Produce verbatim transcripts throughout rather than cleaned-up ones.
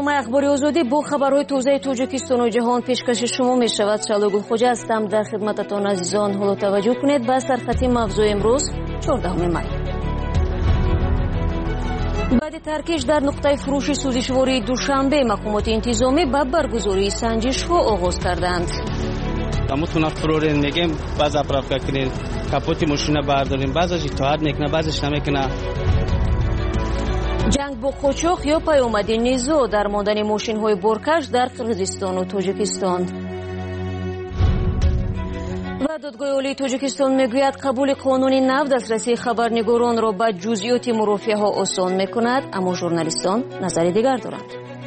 برنامه اخباری آزادی با خبرهای تازه تاجیکستان و جهان پیشکش شما می شود. شالوگل خوجا هستم در خدمتتان عزیزان. حالا توجه کنید به سرخط موضوع امروز چهاردهم می. بعد ترکیش در نقطه فروش سوزشواری دوشنبه مقامات انتظامی به برگزاری سنجش ها آغاز کردند. همون فرورین میگیم باز اپراف کنین کاپوتی ماشین برداریم بعضش اتحاد میکنه بعضش نمیکنه. جنگ با قاچاق یا پیامد نزاع در ماندن ماشین های بارکش در قرقیزستان و تاجیکستان. و دادگاه عالی تاجیکستان میگوید قبول قانون نو دسترسی خبرنگاران را به جزئیات مرافعه ها آسان میکند، اما ژورنالیستان نظر دیگر دارند.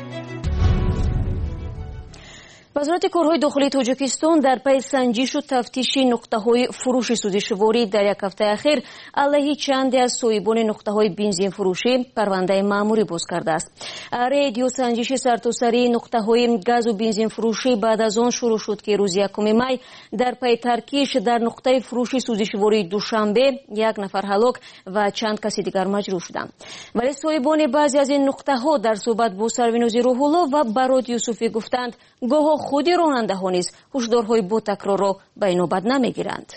وزارت کارهای داخلی تاجیکستان در پی سنجش و تفتیش نقطه‌های فروش سوزشواری در یک هفته اخیر علیه چند از صاحبان نقطه‌های بنزین فروشی پرونده مأموری باز کرده است. رید یا سنجش سرتاسری نقطه‌های گاز و بنزین فروشی بعد از آن شروع شد که روز یکم می در پی ترکیش در نقطه فروش سوزشواری دوشنبه یک نفر هلاک و چند کسی دیگر مجروح شدند. ولی صاحبان بعضی از این نقطه‌ها در صحبت با سروینوزی روح‌الله و براد یوسفی گفتند گاه خودی راننده ها نیز هشدارهای با تکرار را به نوبت نمیگیرند.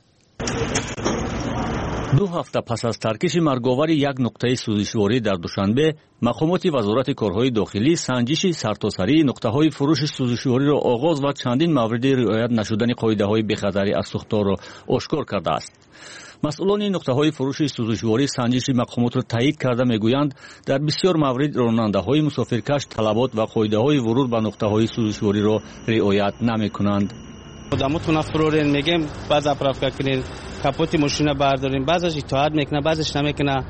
دو هفته پس از ترکیش مرگاور یک نقطه سوزشواری در دوشنبه، مقامات وزارت کارهای داخلی سنجش سرتاسری نقطه‌های فروش سوزشواری را آغاز و چندین مورد رعایت نشدن قاعده‌های بی‌خطری از سوختار را آشکار کرده است. مسئولان نقطه‌های فروش سوزشواری سنجش مقامات را تایید کرده میگویند در بسیار موارد راننده‌های مسافرکش طلبات و قاعده‌های ورود به نقطه‌های سوزشواری را رعایت نمی‌کنند. خودمون فرورین میگیم باز اپراف کنین کاپوتی ماشین برداریم بعضش اتحاد میکنه بعضش نمیکنه.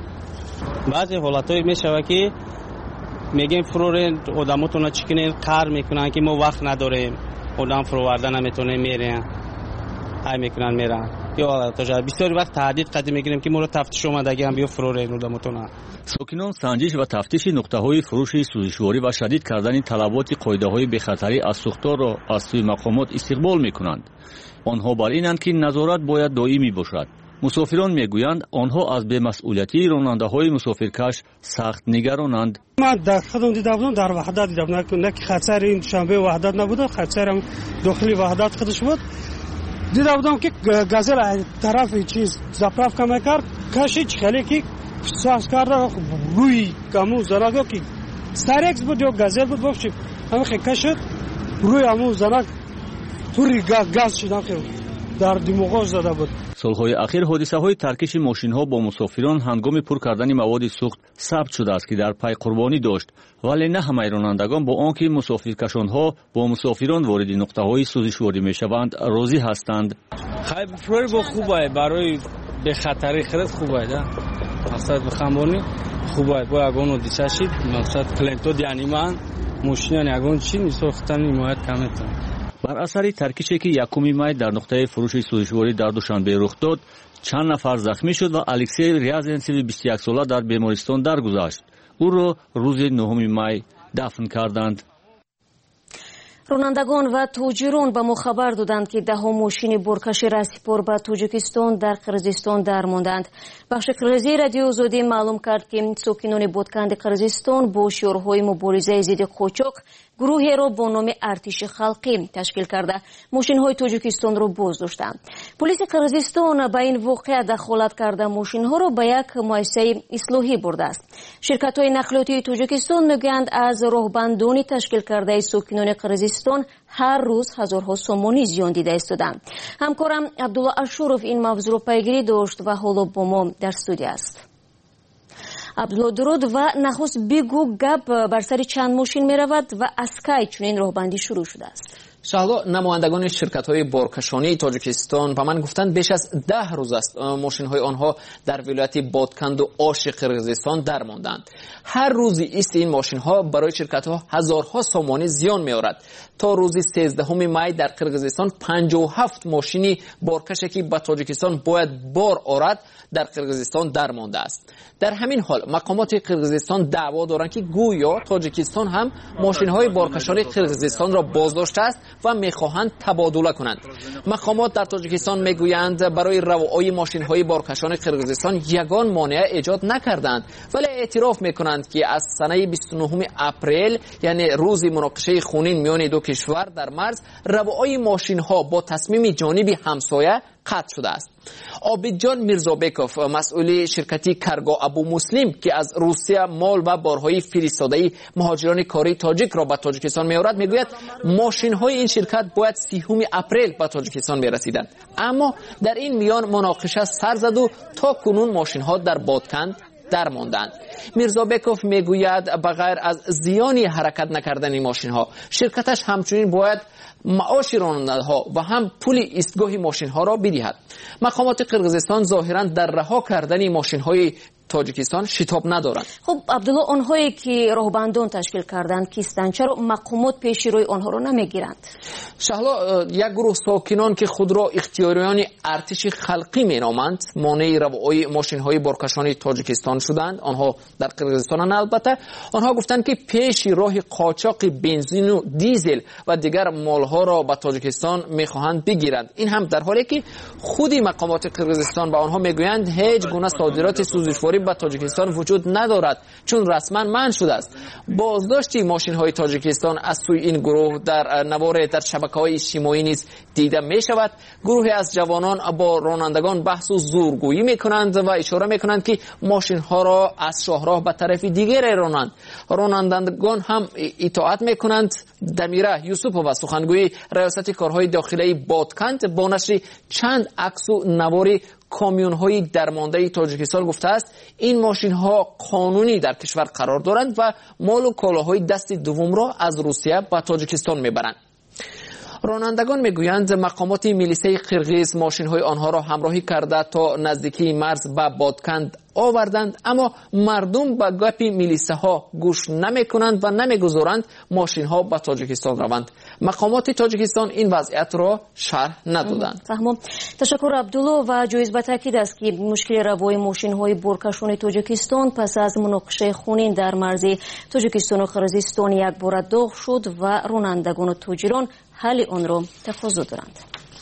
بعضی حالتایی میشه که میگیم فرورین آدماتون چیکنین کار میکنن که ما وقت نداریم آدم فروورده نمیتونه میرن های میکنن میرن یا تا بسیاری وقت تهدید قدیم میگیریم که ما رو تفتیش اومدگی هم بیا فرورین آدماتون. ساکنان سنجش و تفتیش نقطه‌های فروش سوزشواری و شدید کردن طلبات قاعده‌های بی‌خطری از سوختار را از سوی مقامات استقبال میکنند. آنها بر اینند که نظارت باید دائمی باشد. مسافران میگویند آنها از بی‌مسئولیتی راننده‌های مسافرکش سخت نگرانند. من در خودم دیده بودم در وحدت دیدم نه که خطر این شنبه وحدت نبوده، خطر هم داخلی وحدت خودش بود. دیده بودم که گازل طرف چیز زپراف کم کرد کشید خیلی که ساز کرده روی کامو زنگ که ستارکس بود یا گازل بود باشیم همه خیلی کشید روی همون زنگ توری گاز شدن خیلی در دماغش زده بود. سالهای اخیر حادثه های ترکیش ماشین ها با مسافران هنگام پر کردن مواد سوخت ثبت شده است که در پی قربانی داشت، ولی نه همه رانندگان با آنکه مسافرکشان ها با مسافران وارد نقطه های سوزشواری می شوند راضی هستند. خیلی فرور با خوبه برای به خطری خرید خوبه ده مقصد بخمبانی خوبه با اگون دیشه شید مقصد کلنتو دیانیمان ماشین اگون چی میسوختن حمایت کمتون. بر اثر ترکیشی که یکم می در نقطه فروش سوزشواری در دوشنبه رخ داد، چند نفر زخمی شد و الکسی ریازنسیوی بیست و یک ساله در بیمارستان درگذشت. او را روز نهم می دفن کردند. رانندگان و تاجران به ما خبر دادند که ده ها ماشین بارکش رسیپور به تاجیکستان در قرقیزستان درماندند. بخش قرقیزی رادیو آزادی معلوم کرد که ساکنان بودکند قرقیزستان با شعارهای مبارزه ضد قاچاق گروهی را با نام ارتش خلقی تشکیل کرده ماشین های تاجیکستان را بازداشتند. پلیس قرقیزستان به این واقعه دخالت کرده ماشین ها را به یک مؤسسه اصلاحی برده است. شرکت های نقلیاتی تاجیکستان میگویند از راهبندان تشکیل کرده ساکنان قرقیزستان هر روز هزارها سومانی زیان دیده ایستادند. همکارم عبدالله اشورов این موضوع را پیگیری داشت و حالا با ما در استودیو است. عبدالله درود و نخست بگو گپ بر سر چند ماشین می رود و از کی چنین راهبندی شروع شده است؟ شهلا نمایندگان شرکت‌های بارکشانی تاجیکستان به من گفتند بیش از ده روز است ماشین‌های آنها در ولایت بادکند و آش قرقیزستان درماندند. هر روزی ایست این ماشین‌ها برای شرکت‌ها هزارها سومانی زیان می‌آورد. تا روز سیزدهم می در قرقیزستان پنجاه و هفت ماشینی بارکشی که به تاجیکستان باید بار آورد در قرقیزستان درمانده است. در همین حال مقامات قرقیزستان دعوا دارند که گویا تاجیکستان هم ماشین‌های بارکشانی قرقیزستان را بازداشته است و میخواهند تبادله کنند. مقامات در تاجیکستان میگویند برای روایی ماشین‌های بارکشان قرقیزستان یگان مانع ایجاد نکردند، ولی اعتراف میکنند که از سنه بیست و نه اپریل یعنی روز مناقشه خونین میان دو کشور در مرز روایی ماشین‌ها با تصمیم جانبی همسایه قطع شده است. عابدجان میرزابکوف مسئول شرکتی کرگاه ابو مسلم که از روسیه مال و بارهای فرستاده مهاجران کاری تاجیک را به تاجیکستان میآورد میگوید ماشین‌های این شرکت باید سیوم اپریل به تاجیکستان میرسیدند، اما در این میان مناقشه سر زد و تا کنون ماشین‌ها در بادکند در ماندند. میرزابکوف میگوید بغیر از زیانی حرکت نکردن این ماشین ها شرکتش همچنین باید معاش راننده‌ها و هم پول ایستگاه ماشین ها را بدهد. مقامات قرقیزستان ظاهرا در رها کردن ماشین های تاجیکستان شتاب ندارند. خب عبدالله، آنهایی که راهبندان تشکیل کردند کیستند، چرا مقامات پیشی روی آنها را نمیگیرند؟ شهلا، یک گروه ساکنان که خود را اختیاریان ارتش خلقی مینامند مانع روایی ماشین های بارکشان تاجیکستان شدند. آنها در قرقیزستان، البته آنها گفتند که پیش راه قاچاق بنزین و دیزل و دیگر مالها را به تاجیکستان میخواهند بگیرند. این هم در حالی که خودی مقامات قرقیزستان به آنها میگویند هیچ گونه صادرات سوزشواری به تاجیکستان وجود ندارد چون رسما منع شده است. بازداشت ماشین های تاجیکستان از سوی این گروه در نوار در شبکه‌های اجتماعی نیز دیده می شود. گروهی از جوانان با رانندگان بحث و زورگویی می کنند و اشاره می کنند که ماشین ها را از شاهراه به طرف دیگر رانند. رانندگان هم اطاعت می کنند. دمیره یوسفووا سخنگوی ریاست کارهای داخلی بادکند با نشر چند عکس و نوار کامیون های درمانده تاجیکستان گفته است این ماشین ها قانونی در کشور قرار دارند و مال و کالاهای دست دوم را از روسیه به تاجیکستان میبرند. رانندگان میگویند مقامات میلیسه قرقیز ماشین های آنها را همراهی کرده تا نزدیکی مرز به بادکند آوردند، اما مردم به گپ میلیسه ها گوش نمی کنند و نمیگذارند ماشین ها به تاجیکستان روند. مقامات تاجیکستان این وضعیت را شرح ندادند. فهمم. تشکر عبدالله. و جایز به تاکید است که مشکل روای ماشین های بارکشان تاجیکستان پس از مناقشه خونین در مرز تاجیکستان و قرقیزستان یک بار داغ شد و رانندگان و تاجران حل آن را تقاضا دارند.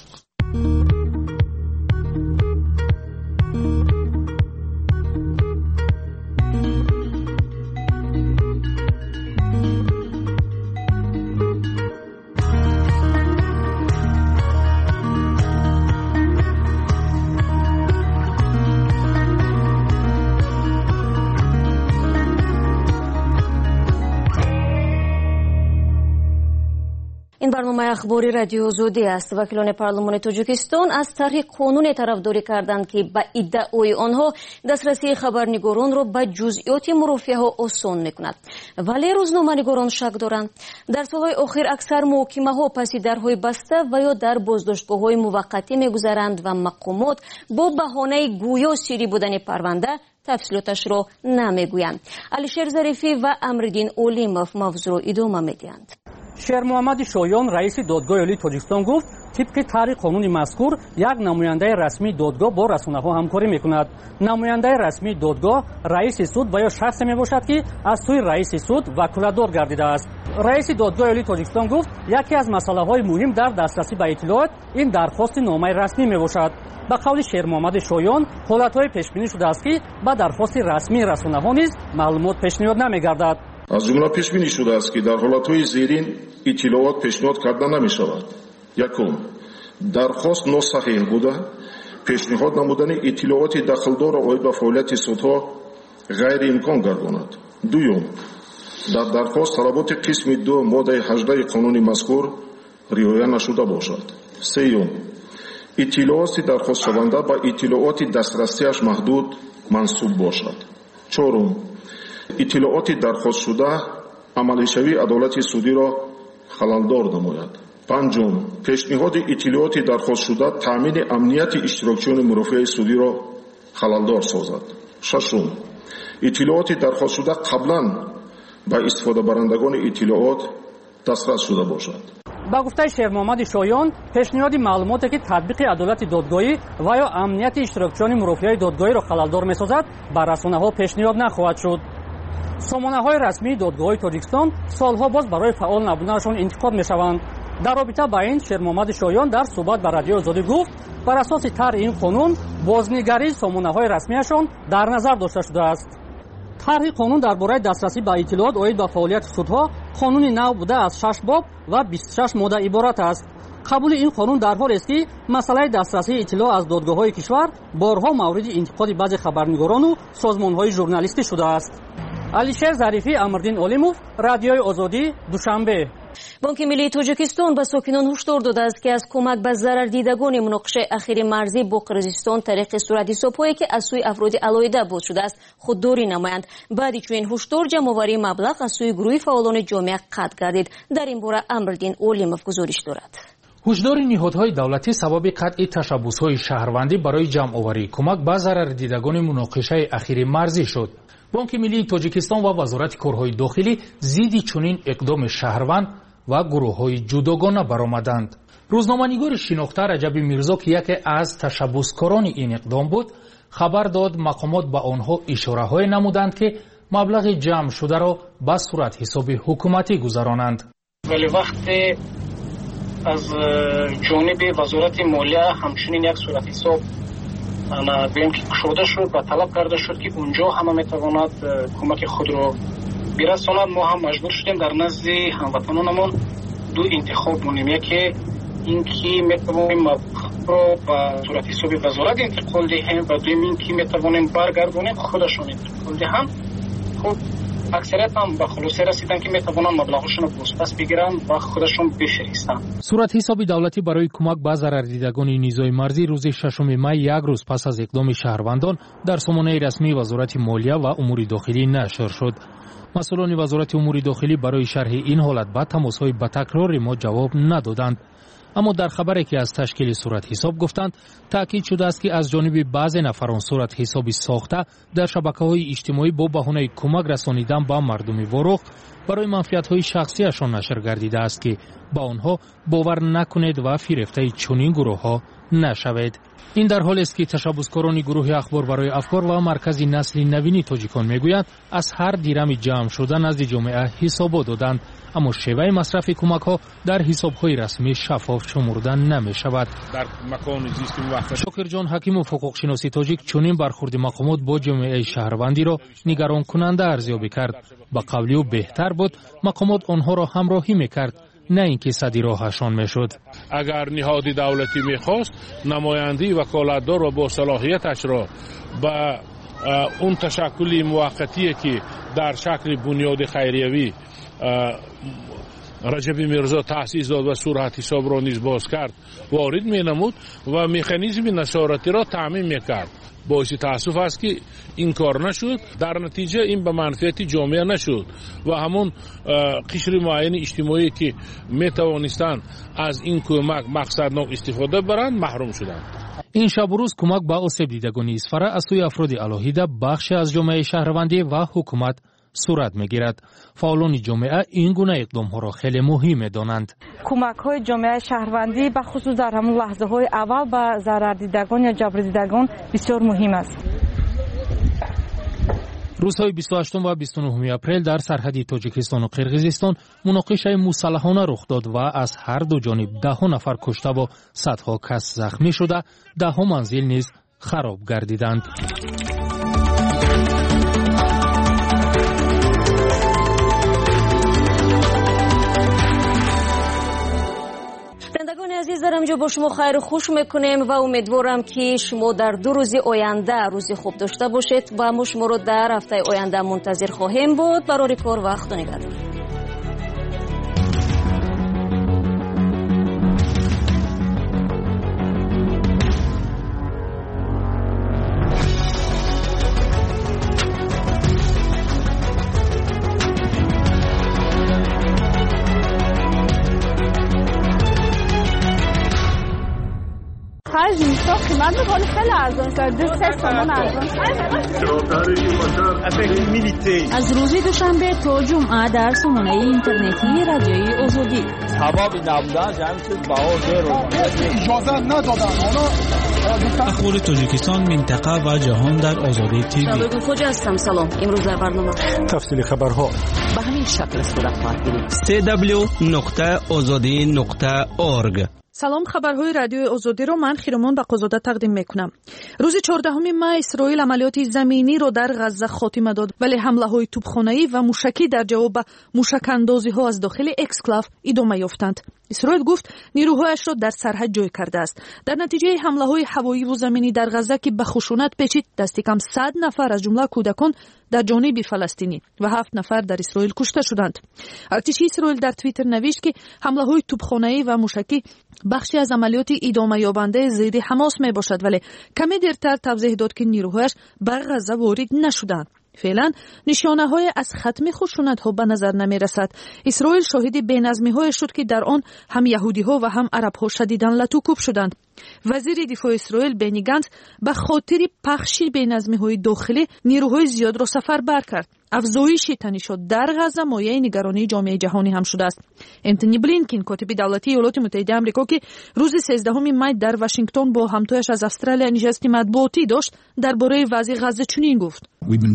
این برنامه اخباری رادیو زودی است. وکیلان پارلمان تاجیکستان از طرح قانون طرفداری کردند که به ادعای آنها دسترسی خبرنگاران را به جزئیات مرافعه ها آسان میکند، ولی روزنامه‌نگاران شک دارند. در سالهای اخیر اکثر محاکمه ها پس درهای بسته و یا در بازداشتگاه های موقتی میگذرند و مقامات با بهانه گویا سری بودن پرونده تفصیلاتش را نمیگویند. علیشیر ظریفی و امردین اولیموف موضوع را ادامه میدهند. شیر محمد شایان رئیس دادگاه عالی تاجیکستان گفت طبق طرح قانون مذکور یک نماینده رسمی دادگاه با رسانه‌ها همکاری میکند. نماینده رسمی دادگاه رئیس سود و یا شخصی میباشد که از سوی رئیس سود وکالتدار گردیده است. رئیس دادگاه عالی تاجیکستان گفت یکی از مسائل‌های مهم در دسترسی به اطلاعات این درخواست نامه رسمی میباشد. به قول شیر محمد شایان حالت‌های پیش بینی شده است که با درخواست رسمی رسانه‌ها نیز معلومات پیشنهاد نمیگردد. از جمله پیش بینی شده است که در حالت‌های زیرین اطلاعات پیشنهاد کرده نمی‌شود. یکم، درخواست ناصحیح بوده، پیشنهاد نمودن اطلاعات دخلدار آید به فعالیت سودها غیر امکان گرداند. دوم، در درخواست طلبات قسم دو ماده هجده قانون مذکور رعایت نشده باشد. سوم، اطلاعات درخواست شونده با اطلاعات دسترسیش محدود منسوب باشد. چهارم، اطلاعات درخواست شده عملی شوی عدالت سودی را خللدار نماید. پنجم، پیشنهاد اطلاعات درخواست شده تامین امنیت اشتراکچیان مرافع سودی را خللدار سازد. ششم، اطلاعات درخواست شده قبلا به استفاده برندگان اطلاعات دسترس شده باشد. با گفته شیر محمد شایان پیشنهاد معلوماتی که تطبیق عدالت دادگاهی و یا امنیت اشتراکچیان مرافع دادگاهی را خللدار می‌سازد به رسانه‌ها پیشنهاد نخواهد شد. سامانه‌های رسمی دادگاه تاجیکستان سالها باز برای فعال نبودنشان انتقاد می‌شوند. дар робита ба ин Шермуҳаммади Шоён дар суҳбат ба радиои Озодӣ гуфт, бар асоси тарҳи ин қонун бознигарии сомонаҳои расмияшон дар назар дошта шудааст. тарҳи қонун дар бораи дастрасӣ ба иттилоот оид ба фаъолияти судҳо қонуни нав буда аз шаш боб ва бисту шаш модда иборат аст. қабули ин қонун дар ҳолест ки масъалаи дастрасии иттилоъ аз додгоҳҳои кишвар борҳо мавриди интиқоди баъзе хабарнигорону созмонҳои журналистӣ шудааст. алишер зарифӣ, Амрдин Олимов, радиои Озодӣ, Душанбе. бонки миллии тоҷикистон ба сокинон ҳушдор додааст ки аз кӯмак ба зарардидагони муноқишаи ахири марзӣ бо Қирғизистон тариқи суратҳисобҳое ки аз сӯи афроди алоҳида боз шудааст худдорӣ намоянд. баъди чунин ҳушдор ҷамъоварии маблағ аз сӯи гурӯҳи фаъолони ҷомеа қатъ гардид. дар ин бора Амрдин Олимов гузориш дорад. ҳушдори ниҳодҳои давлатӣ сабаби қатъи ташаббусҳои шаҳрвандӣ барои ҷамъоварии кӯмак ба зарардидагони муноқишаи ахири марзӣ шуд. бонки миллии тоҷикистон ва вазорати корҳои дохилӣ зидди чунин иқдоми шаҳрванд ва гурӯҳҳои ҷудогона баромаданд. рӯзноманигори шинохта Раҷаби Мирзо ки яке аз ташаббускорони ин иқдом буд, хабар дод мақомот ба онҳо ишораҳое намуданд ки маблағи ҷамъшударо ба суратҳисоби ҳукуматӣ гузаронанд. вале вақте аз ҷониби вазорати молия ҳамчунин як суратҳисоб бем ки кушода шуд ва талаб карда шуд ки унҷо ҳама метавонад кӯмаки худро бирасонад, мо ҳам маҷбур шудем дар назди ҳамватанонамон ду интихоб монем. яке ин ки метавонем маблағро ба суратҳисоби вазорат интиқол диҳем ва дуюм ин ки метавонем баргардонем худашон интиқол диҳам. хуб аксарият ҳам ба хулосе расиданд ки метавонанд маблағашонро бозпас бигиранд ва худашон бифиристанд. суратҳисоби давлатӣ барои кӯмак ба зарардидагони низои марзӣ рӯзи шашуми май як рӯз пас аз иқдоми шаҳрвандон дар сомонаи расмии вазорати молия ва умури дохилӣ нашр шуд. масъулони вазорати умури дохилӣ барои шарҳи ин ҳолат ба тамосҳои батакрори мо ҷавоб надоданд. аммо дар хабаре ки аз ташкили суратҳисоб гуфтанд, таъкид шудааст ки аз ҷониби баъзе нафарон суратҳисоби сохта дар шабакаҳои иҷтимоӣ бо баҳонаи кӯмак расонидан ба мардуми ворух барои манфиатҳои шахсияшон нашр гардидааст ки ба онҳо бовар накунед ва фирефтаи чунин гурӯҳҳо нашавед. ин дар ҳолест ки ташаббускорони гурӯҳи ахбор барои афкор ва маркази насли навини тоҷикон мегӯянд аз ҳар дирами ҷамъ шуда назди ҷомеа ҳисобот доданд, аммо шеваи масрафи кӯмакҳо дар ҳисобҳои расмӣ шаффоф шумурда намешавад. дар макони зисти муваққат шокирҷон ҳакимов, ҳуқуқшиноси тоҷик, чунин бархурди мақомот бо ҷомеаи шаҳрвандиро нигаронкунанда арзёбӣ кард. ба қавли ӯ беҳтар буд мақомот онҳоро ҳамроҳӣ мекард, نه اینکه صدی راهشان میشد. اگر نهاد دولتی میخواست نمایندگی وکالتدار و با صلاحیتش را به اون تشکلی موقتی که در شکل بنیاد خیریوی رجب میرزا تأسیس داد و صورت حساب را نیز باز کرد وارد می نمود و مکانیزم نشارتی را تعمیم میکرد. باعث تأسف است که این کار نشد، در نتیجه این به منفعت جامعه نشد و همون قشر معین اجتماعی که می توانستند از این کمک مقصدناک استفاده برند محروم شدند. این شب و روز کمک به آسیب دیدگان اسفره از سوی افراد الهیده بخش از جامعه شهروندی و حکومت صورت میگیرد. فعالان جامعه این گونه اقدام ها را خیلی مهم میدانند. کمک های جامعه شهروندی به خصوص در همون لحظه های اول به ضرر دیدگان یا جبر دیدگان بسیار مهم است. روزهای بیست و هشتم و بیست و نهم اپریل در سرحدی تاجیکستان و قرقیزستان مناقشه مسلحانه رخ داد و از هر دو جانب ده ها نفر کشته و صدها کس زخمی شده، ده ها منزل نیز خراب گردیدند. شنوندگان عزیز، در اینجا با شما خیر خوش میکنیم و امیدوارم که شما در دو روز آینده روزی خوب داشته باشید و ما شما رو در هفته آینده منتظر خواهیم بود. برای کار وقت نگذارید. خرج نیست قیمت میکنه خیلی ارزان شده سه تومن ارزان از روز دوشنبه تا جمعه در سامانه اینترنتی رادیوی آزادی سبب نبودن جمعیت بها زیر اجازه ندادن اخبار تاجیکستان منطقه و جهان در آزادی تیوی. شبکه خوجا هستم. سلام. امروز در برنامه تفصیل خبرها به همین شکل صورت خواهد گرفت. سی دبلیو نقطه آزادی نقطه اورگ. سلام، خبرهای رادیوی آزادی رو من خیرمان بقازاده تقدیم میکنم. روز چهاردهم می اسرائیل عملیات زمینی رو در غزه خاتمه داد، ولی حمله های توپخانه‌ای و موشکی در جواب موشک‌اندازی ها از داخل اکسکلاو ادامه یافتند. اسرائیل گفت نیروهایش را در سرحد جای کرده است. در نتیجه حمله های هوایی و زمینی در غزه که به خشونت پیچید، دست کم صد نفر از جمله کودکان در جانب فلسطینی و هفت نفر در اسرائیل کشته شدند. ارتش اسرائیل در توییتر نوشت که حمله های توپخانه‌ای و موشکی بخشی از عملیات ادامه یابنده ضد حماس می باشد، ولی کمی دیرتر توضیح داد که نیروهایش به غزه وارد نشدند. فعلا نشانه های از ختم خشونت ها به نظر نمی رسد. اسرائیل شاهد بینظمی های شد که در آن هم یهودی ها و هم عرب ها شدیداً لطوکوب شدند. وزیر دفاع اسرائیل بنی گانتز به خاطر پخش بینظمی های داخلی نیروهای زیاد را سفربر کرد. افزایش تنشات در غزه مایه نگرانی جامعه جهانی هم شده است. انتونی بلینکن کاتب دولتی ایالات متحده آمریکا که روز سیزدهم می در واشنگتن با همتایش از استرالیا نشست مطبوعاتی داشت، درباره وضع غزه چنین گفت: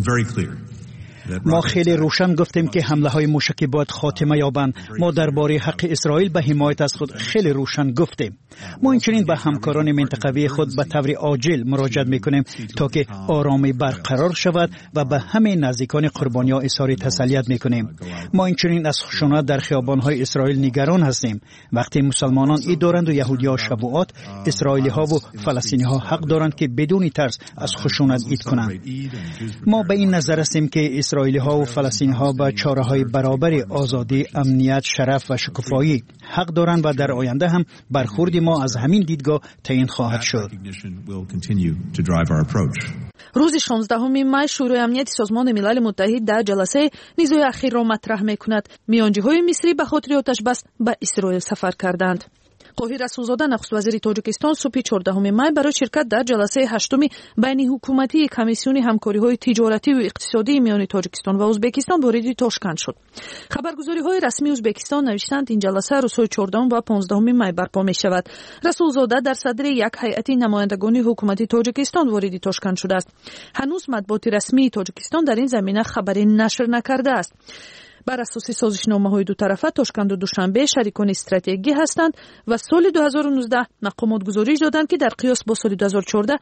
ما خیلی روشن گفتیم که حمله های موشکی باید خاتمه یابند. ما درباره حق اسرائیل به حمایت از خود خیلی روشن گفتیم. ما اینچنین به همکاران منطقوی خود به طور عاجل مراجعه میکنیم تا که آرامی برقرار شود و به همه نزدیکان قربانیان اظهار تسلیت میکنیم. ما اینچنین از خشونت در خیابان‌های اسرائیل نگران هستیم. وقتی مسلمانان ای دارند و یهودی‌ها شبوعات، اسرائیلی‌ها و فلسطینی‌ها حق دارند که بدون ترس از خشونت اید کنند. ما به این نظر هستیم که اسرائیلی‌ها و فلسطینی‌ها با چاره‌های برابر آزادی، امنیت، شرف و شکوفایی حق دارند و در آینده هم برخورد ما از همین دیدگاه تعیین خواهد شد. روز شانزدهم می شورای امنیت سازمان ملل متحد در جلسه نیزوی اخیر را مطرح می‌کند. میانجی‌های مصری به خاطر آتش بس به اسرائیل سفر کردند. قاهره رسولزاده نخست وزیر تاجیکستان صبح چهاردهم می برای شرکت در جلسه هشتم بین حکومتی کمیسیون همکاری‌های تجارتی و اقتصادی میان تاجیکستان و ازبکستان وارد تاشکند شد. خبرگزاری‌های رسمی ازبکستان نوشتند این جلسه روزهای چهاردهم و پانزدهم می برپا می‌شود. رسولزاده در صدر یک هیئت نمایندگان حکومت تاجیکستان وارد تاشکند شده است. هنوز مطبوعات رسمی تاجیکستان در این زمینه خبری نشر نکرده است. بر اساس سازشنامه‌های دو طرفه تاشکند و دوشنبه شریکان استراتژیکی هستند و سال دو هزار و نوزده مقامات گزارش دادند که در قیاس با سال دو هزار و چهارده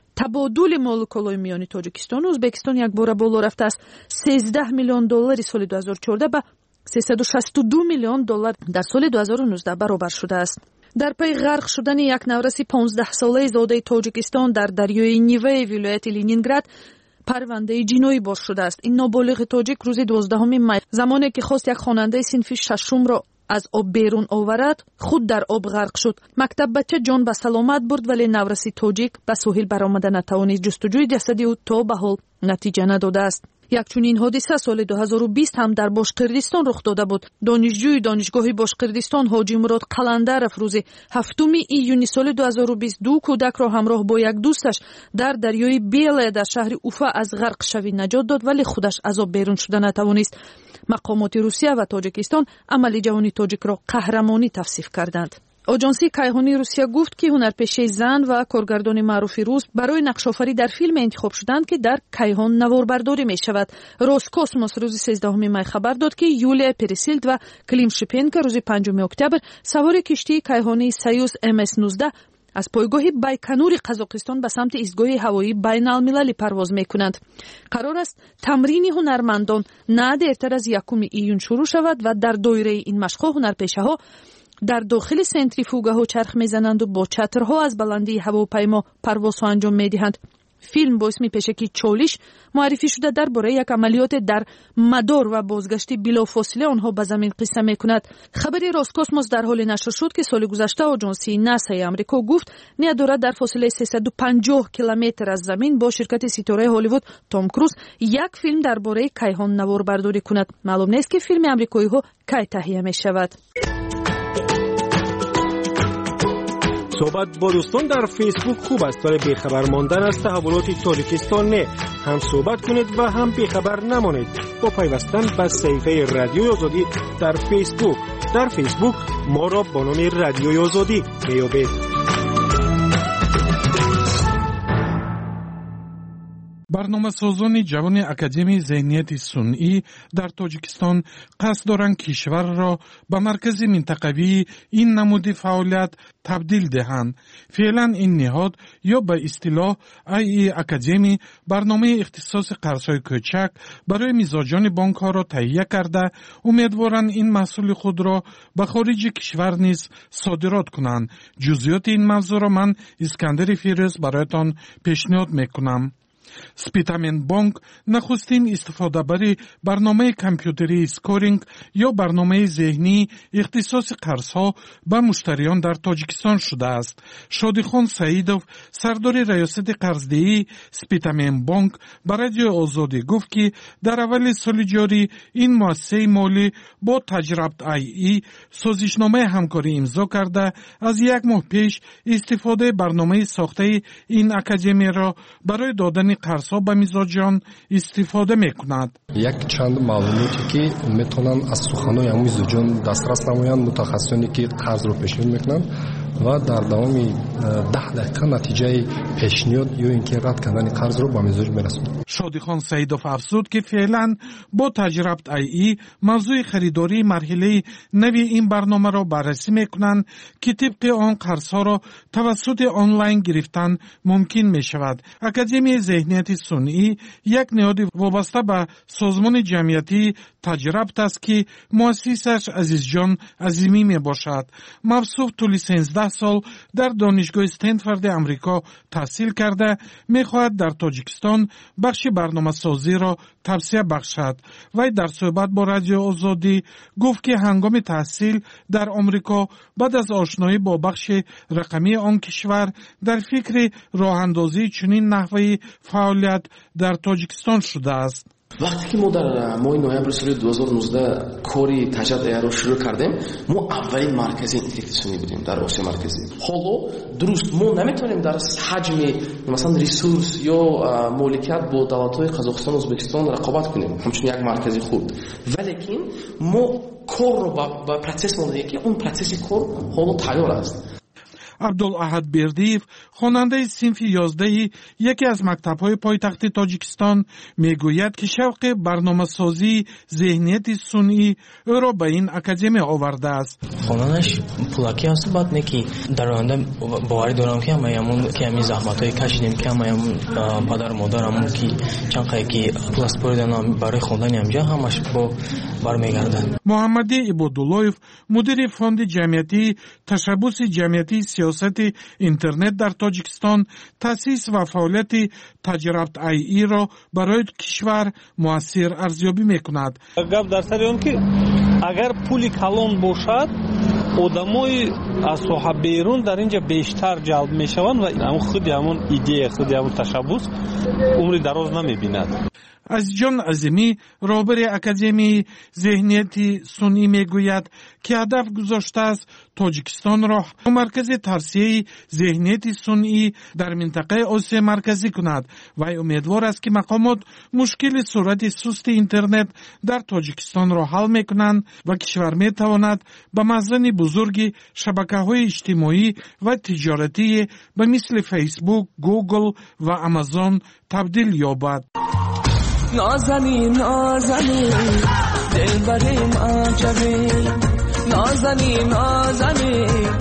تبادل مولکولای میان تاجیکستان و ازبکستان یک بار بالا رفته است. سیزده میلیون دلار سال دو هزار و چهارده به سیصد و شصت و دو میلیون دلار در سال دو هزار و نوزده برابر شده است. در پی غرق شدن یک نورس پانزده ساله زاده تاجیکستان در دریای نیوه ولایت لنینگراد پرونده جنایی باز شده است. این نابالغ تاجیک روز دوازدهم می زمانی که خواست یک خواننده صنف ششم را از آب بیرون آورد خود در آب غرق شد. مکتب بچه جان به سلامت برد، ولی نورسی تاجیک به ساحل برآمده نتوانست. جستجوی جسد او تا به حال نتیجه نداده است. یک چنین حادثه سال دو هزار و بیست هم در باشقردستان رخ داده بود. دانشجوی دانشگاه باشقردستان حاجی مراد قلندرов روز هفتم ایون سال دو هزار و بیست دو کودک را همراه با یک دوستش در دریای بیله در شهر اوفا از غرق شوی نجات داد، ولی خودش از آب بیرون شده نتوانست. مقامات روسیه و تاجیکستان عمل جوانی تاجیک را قهرمانی توصیف کردند. آژانسی کیهانی روسیه گفت که هنرپیشه زن و کارگردان معروف روس برای نقش‌آفری در فیلم انتخاب شدند که در کیهان نواربرداری می شود. روسکوسموس روز سیزدهم می خبر داد که یولیا پریسیلد و کلیم شپنکا روز پنجم اکتبر سوار کشتی کیهانی سیوس ام اس نوزده از پایگاه بایکنور قزاقستان به سمت ایستگاه هوایی بین المللی پرواز میکنند. قرار است تمرین هنرمندان نه دیرتر از یکم ایون شروع شود و در دایره این مشق‌ها هنرپیشه‌ها در داخل سنتریفوگاها چرخ میزنند و با چترها از بلندی هواپیما پرواز انجام میدهند. فیلم با اسم پیشکی چالش معرفی شده درباره یک عملیات در مدار و بازگشت بلافاصله آنها به زمین قصه میکند. خبری روسکوسموس در حال نشر شد که سال گذشته آژانسی ناسا آمریکا گفت نیادارد در فاصله سیصد و پنجاه کیلومتر از زمین با شرکت ستاره هالیوود توم کروز یک فیلم درباره کیهان نواربرداری کند. معلوم نیست که فیلم آمریکایی ها کی تهیه می شود. صحبت با دوستان در فیسبوک خوب است، ولی بیخبر ماندن از تحولات تاجیکستان نه. هم صحبت کنید و هم بیخبر نمانید با پیوستن به صفحه رادیوی آزادی در فیسبوک. در فیسبوک ما را با نام رادیوی آزادی بیابید. барномасозони ҷавони академияи зеҳнияти сунъӣ дар тоҷикистон қасд доранд кишварро ба маркази минтақавии ин намуди фаъолият табдил диҳанд. феълан ин ниҳод ё ба истилоҳ ай и академӣ барномаи ихтисоси қарзҳои кӯчак барои мизоҷони бонкҳоро таҳия карда, умедворанд ин маҳсули худро ба хориҷи кишвар низ содирот кунанд. ҷузъиёти ин мавзӯъро ман искандари фирӯз бароятон пешниҳод мекунам. Спитамен Банк нахустин истифодабари барномаи компютерии скоринг ё барномаи зеҳнии ихтисоси қарзҳо ба муштариён дар Тоҷикистон шудааст. Шодихон Саидов, сардори раёсати қарздеҳии Спитамен Банк ба радиои Озодӣ гуфт, ки дар аввали соли ҷорӣ ин муассисаи молӣ бо Таҷрабт ай и созишномаи ҳамкорӣ имзо карда, аз як моҳ пеш истифодаи барномаи сохтаи ин академияро барои додани қарзҳо ба мизоҷон истифода мекунад. як чанд маълумоте ки метавонанд аз суханои ҳамон мизоҷон дастрас намоянд, мутахассисоне ки қарзро пешниҳод мекунанд ва дар давоми даҳ дақиқа натиҷаи пешниҳод ё ин ки рад кардани қарзро ба мизоҷ мерасонанд. Шодихон Саидов афзуд, ки феълан бо Таҷрабт ай и мавзӯи харидории марҳилаи нави ин барномаро баррасӣ мекунанд, ки тибқи он қарзҳоро тавассути онлайн гирифтан мумкин мешавад. Академияи зеҳнияти сунъӣ як ниҳоди вобаста ба созмони ҷамъиятии Таҷрабт аст, ки муассисаш Азизҷон Азимӣ мебошад. Мавсуф тӯли сенздаҳ сол дар донишгоҳи Стэнфорди амрико таҳсил карда, мехоҳад дар Тоҷикистон бахши барномасозиро тавсия бахшад. Вай дар суҳбат бо радиои Озодӣ гуфт, ки ҳангоми таҳсил дар Омрико баъд аз ошноӣ бо бахши рақамии он кишвар дар фикри роҳандозии чунин наҳваи фаъолият дар Тоҷикистон шудааст. вақте ки мо дар моҳи ноябри соли ду ҳазору нуздаҳ кори Таҷрабт ай и-ро шурӯъ кардем, мо аввалин маркази интеллекти сунъӣ будем дар Осиёи марказӣ. ҳоло дуруст мо наметавонем дар ҳаҷми масалан ресурс ё моликият бо давлатҳои Қазоқистон, Ӯзбекистон рақобат кунем ҳамчун як маркази худ. Валекин мо корро ба процесс мондаем, ки он процесси кор ҳоло тайёр аст. Абдулаҳад Бердиев, хонандаи синфи ёздаҳи яке аз мактабҳои пойтахти Тоҷикистон, мегӯяд, ки шавқи барномасозии зеҳнияти сунъӣ ӯро ба ин академия овардааст. хонанаш пулаки аст, баъд не ки дар оянда боварӣ дорам, ки ҳамаи ҳамон ки ҳамин заҳматҳои кашидем, ки ҳамаи ҳамон падару модар ҳамон ки чанд қадр ки пул аст боридан барои хондани ҳамҷа ҳамаш бо бармегардад. Муҳаммадӣ Ибодуллоев, мудири фонди ҷамъиятии ташаббуси ҷамъиятии сиёсати интернет дар Тоҷикистон, таъсис ва фаъолияти Таҷрабт ай и-ро барои кишвар муассир арзёбӣ мекунад. гап дар сари он ки агар пули калон бошад, одамои аз соҳа берун дар инҷа бештар ҷалб мешаванд ва ҳамон худи ҳамон идея, худи ҳамон ташаббус умри дароз намебинад. Азизҷон Азимӣ, роҳбари Академияи зеҳнияти сунъӣ, мегӯяд, ки ҳадаф гузоштааст Тоҷикистонро маркази тавсияи зеҳнияти сунъӣ дар минтақаи Осияи марказӣ кунад. Вай умедвор аст, ки мақомот мушкили суръати сусти интернет дар Тоҷикистонро ҳал мекунанд ва кишвар метавонад ба маҳзани бузурги шабакаҳои иҷтимоӣ ва тиҷоратие ба мисли Фейсбук, Гугл ва Амазон табдил ёбад. نازنی نازنی دلبریم عجبی نازنی نازنی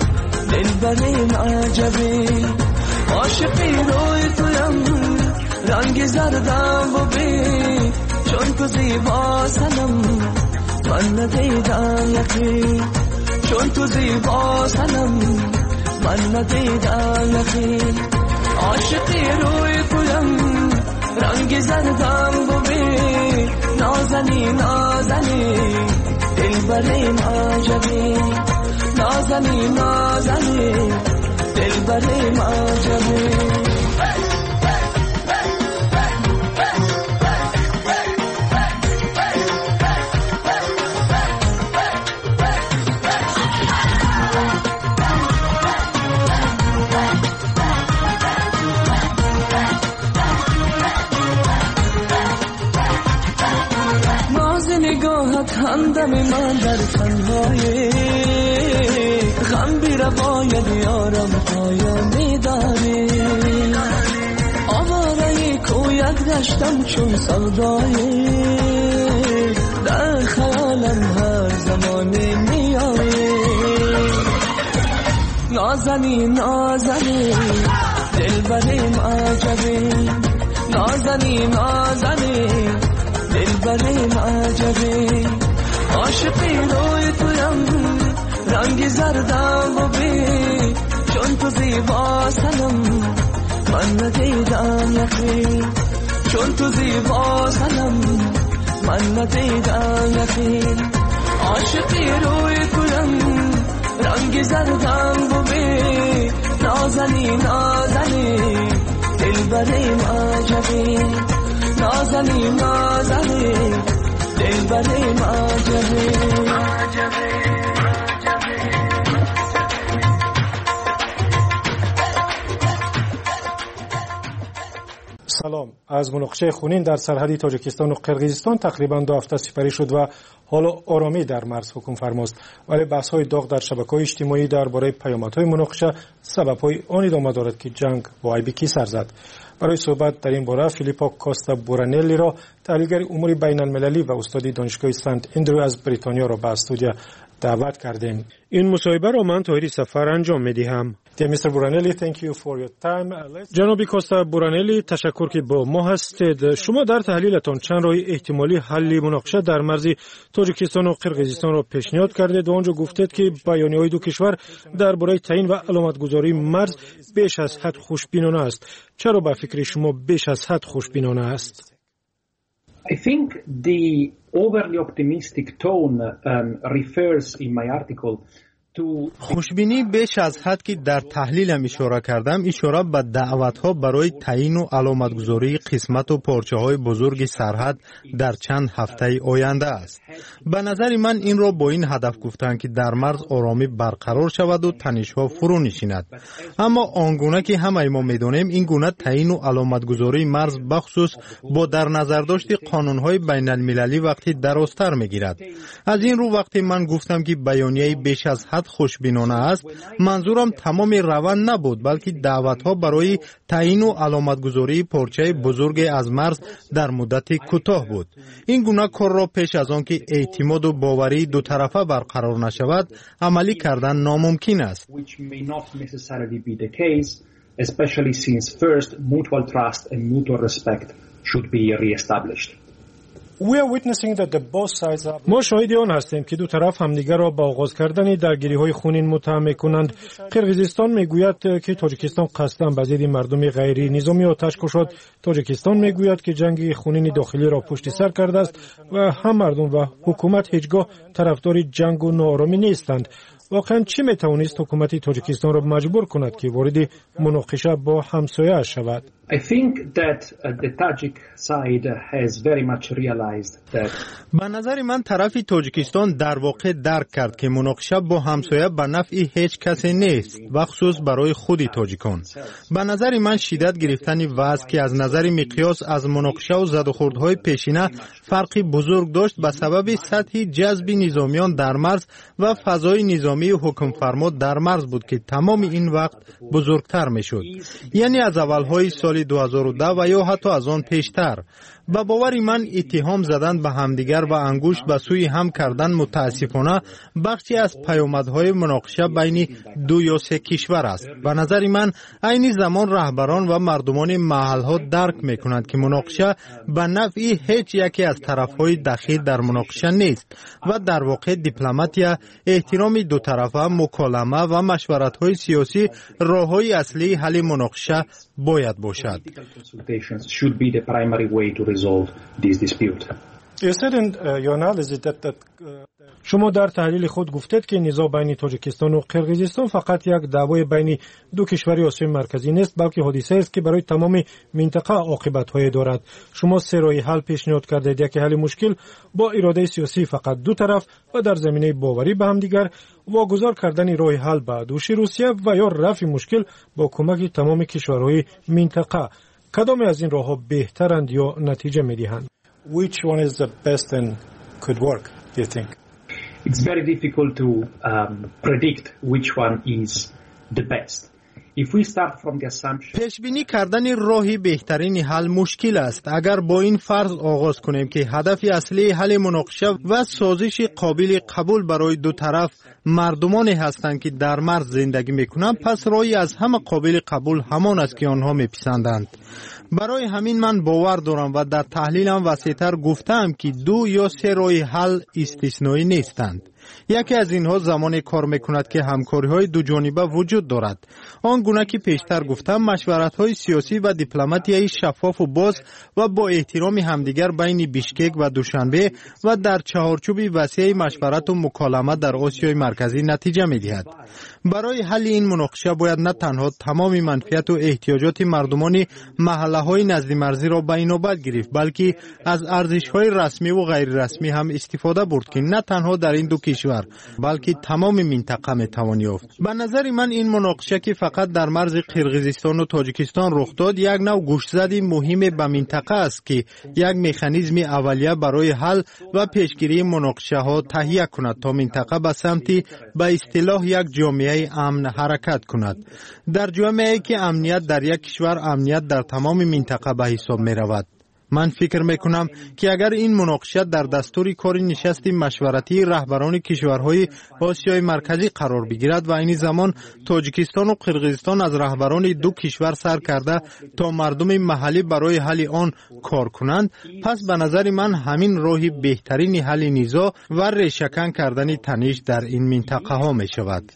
دلبریم عجبی عاشقی روی تویم رنگ زردم و بی چون تو زیبا سنم من ندیدم یکی چون تو زیبا سنم من ندیدم یکی عاشقی روی تویم رنگ زردم ببی نازنی نازنی دلبریم عجبی نازنی نازنی دلبریم عجبی همدم من در تنهایی غم بی روایت یارم پایانی داری آواره کویت گشتم چون سودایی در خیالم هر زمانی میایی نازنی نازنی دلبریم عجبی نازنی نازنی دلبریم عجبی عاشقی روی تویم رنگی زردم و بی چون تو زیبا سنم من ندیدم یقین چون تو زیبا سنم من ندیدم یقین عاشقی روی تویم رنگی زردم و بی نازنی نازنی دلبریم عجبی نازنی نازنی دلبریم عجبی سلام. از مناقشه خونین در سرحدی تاجیکستان و قرقیزستان تقریبا دو هفته سپری شد و حال آرامی در مرز حکم فرماست، ولی بحث های داغ در شبکه‌های اجتماعی درباره پیامدهای مناقشه سبب‌های آن ادامه دارد که جنگ با ایبیکی سر زد. برای صحبت در این باره فیلیپو کوستا بورانلی را تحلیلگر امور بین المللی و استادی دانشگاه سنت اندرو از بریتانیا را به استودیو دعوت کردیم. این مصاحبه را من طاهری سفر انجام می‌دهم. جناب کوستا بورانلی، تشکر که با ما هستید. شما در تحلیلتان چند راه احتمالی حل مناقشه در مرز تاجیکستان و قرقیزستان را پیشنهاد کردید و آنجا گفتید که بیانیه‌های دو کشور درباره تعیین و علامتگذاری مرز بیش از حد خوشبینانه است. چرا به فکر شما بیش از حد خوشبینانه است؟ I think the overly optimistic tone um, refers in my article to خوشبینی بیش از حد که در تحلیلم اشاره کردم اشاره به دعوت‌ها برای تعیین و علامتگذاری قسمت و پارچه‌های بزرگ سرحد در چند هفته آینده است. به نظر من این را با این هدف گفتند که در مرز آرامی برقرار شود و تنش‌ها فرو نشیند. اما آنگونه که همه ما می‌دانیم این گونه تعیین و علامتگذاری مرز بخصوص با در نظر داشت قانون‌های بین المللی وقتی درازتر می‌گیرد. از این رو وقتی من گفتم که بیانیه بیش از حد خوشبینانه است، منظورم تمام روند نبود، بلکه دعوت‌ها برای تعیین و علامتگذاری پارچه بزرگ از مرز در مدت کوتاه بود. این گونه کار را پیش از آن که اعتماد و باوری دو طرفه برقرار نشود عملی کردن ناممکن است. especially since first mutual trust and mutual respect should be reestablished. ما شاهد آن هستیم که دو طرف همدیگر را با آغاز کردن درگیری‌های خونین متهم می‌کنند. قرقیزستان میگوید که تاجیکستان قصداً به ضد مردم غیر نظامی آتش کشید. تاجیکستان میگوید که جنگ خونین داخلی را پشت سر کرده است و هم مردم و حکومت هیچگاه طرفدار جنگ و ناآرامی نیستند. واقعا چی میتوانست حکومت تاجیکستان را مجبور کند که وارد مناقشه با همسایه شود؟ I think that uh, the Tajik side has very much realized that به نظر من طرف تاجیکستان در واقع درک کرد که مناقشه با همسایه به نفع هیچ کسی نیست، بخصوص برای خود تاجیکان. به نظر من شدت گرفتن وضع که از نظر مقیاس از مناقشه و زدوخوردهای پیشینه فرقی بزرگ داشت به سبب سطح جذب نظامیان در مرز و فضای نظامی حکم فرما در مرز بود که تمام این وقت بزرگتر میشد. یعنی از اولهای سال دو هزار و ده و یا حتی از آن پیشتر. به باور من اتهام زدن به همدیگر و انگشت به سوی هم کردن متاسفانه بخشی از پیامدهای مناقشه بین دو یا سه کشور است. به نظر من عین زمان رهبران و مردمان محلها درک میکنند که مناقشه به نفع هیچ یکی از طرفهای دخیل در مناقشه نیست و در واقع دیپلماتیا، احترام دو طرفه، مکالمه و مشورت‌های سیاسی راه‌های اصلی حل مناقشه باید باشد. شما در تحلیل خود گفتید که نزاع بین تاجیکستان و قرقیزستان فقط یک دعوای بین دو کشور آسیای مرکزی نیست، بلکه حادثه است که برای تمام منطقه عاقبت‌های دارد. شما سه راه حل پیشنهاد کردید: یکی حل مشکل با اراده سیاسی فقط دو طرف و در زمینه باوری به هم دیگر، واگذار کردن راه حل به دوش روسیه و یا رفع مشکل با کمک تمام کشورهای منطقه. کدام از این راه‌ها بهترند یا نتیجه می‌دهند؟ Which one is the best and could work? do you think? It's very difficult to um, predict which one is the best. If we start from the assumption پیش بینی کردن راهی بهترین حل مشکل است. اگر با این فرض آغاز کنیم که هدف اصلی حل مناقشه و سازش قابل قبول برای دو طرف مردمانی هستند که در مرز زندگی میکنند، پس راهی از همه قابل قبول همان است که آنها میپسندند. برای همین من باور دارم و در تحلیلم وسیع‌تر گفتم که دو یا سه راه حل استثنایی نیستند. یکی از اینها زمان کار میکند که همکاری‌های دو جانبه وجود دارد. آن گونه که پیشتر گفتم، مشورت‌های سیاسی و دیپلماتیایی شفاف و باز و با احترام همدیگر بین بیشکک و دوشنبه و در چهارچوب وسیع مشورت و مکالمه در آسیای مرکزی نتیجه می‌دهد. برای حل این مناقشه باید نه تنها تمام منفعت و احتیاجات مردمان محله‌های نزد مرزی را به نوبت گرفت، بلکه از ارزش‌های رسمی و غیر رسمی هم استفاده برد که نه تنها در این دو کشور بلکه تمام منطقه میتوان یافت. به نظر من این مناقشه که فقط در مرز قرقیزستان و تاجیکستان رخ داد یک نوع گوشزدی مهم به منطقه است که یک مکانیزم اولیه برای حل و پیشگیری مناقشه ها تهیه کند تا منطقه به سمت به اصطلاح یک جامعه امن حرکت کند. در جامعه‌ای که امنیت در یک کشور امنیت در تمام منطقه به حساب می رود. من فکر میکنم که اگر این مناقشه در دستور کار نشست مشورتی رهبران کشورهای آسیای مرکزی قرار بگیرد و این زمان تاجیکستان و قرقیزستان از رهبران دو کشور سر کرده تا مردم محلی برای حل آن کار کنند، پس به نظر من همین راهی بهترین حل نزاع و ریشه‌کن کردن تنش در این منطقه ها می شود.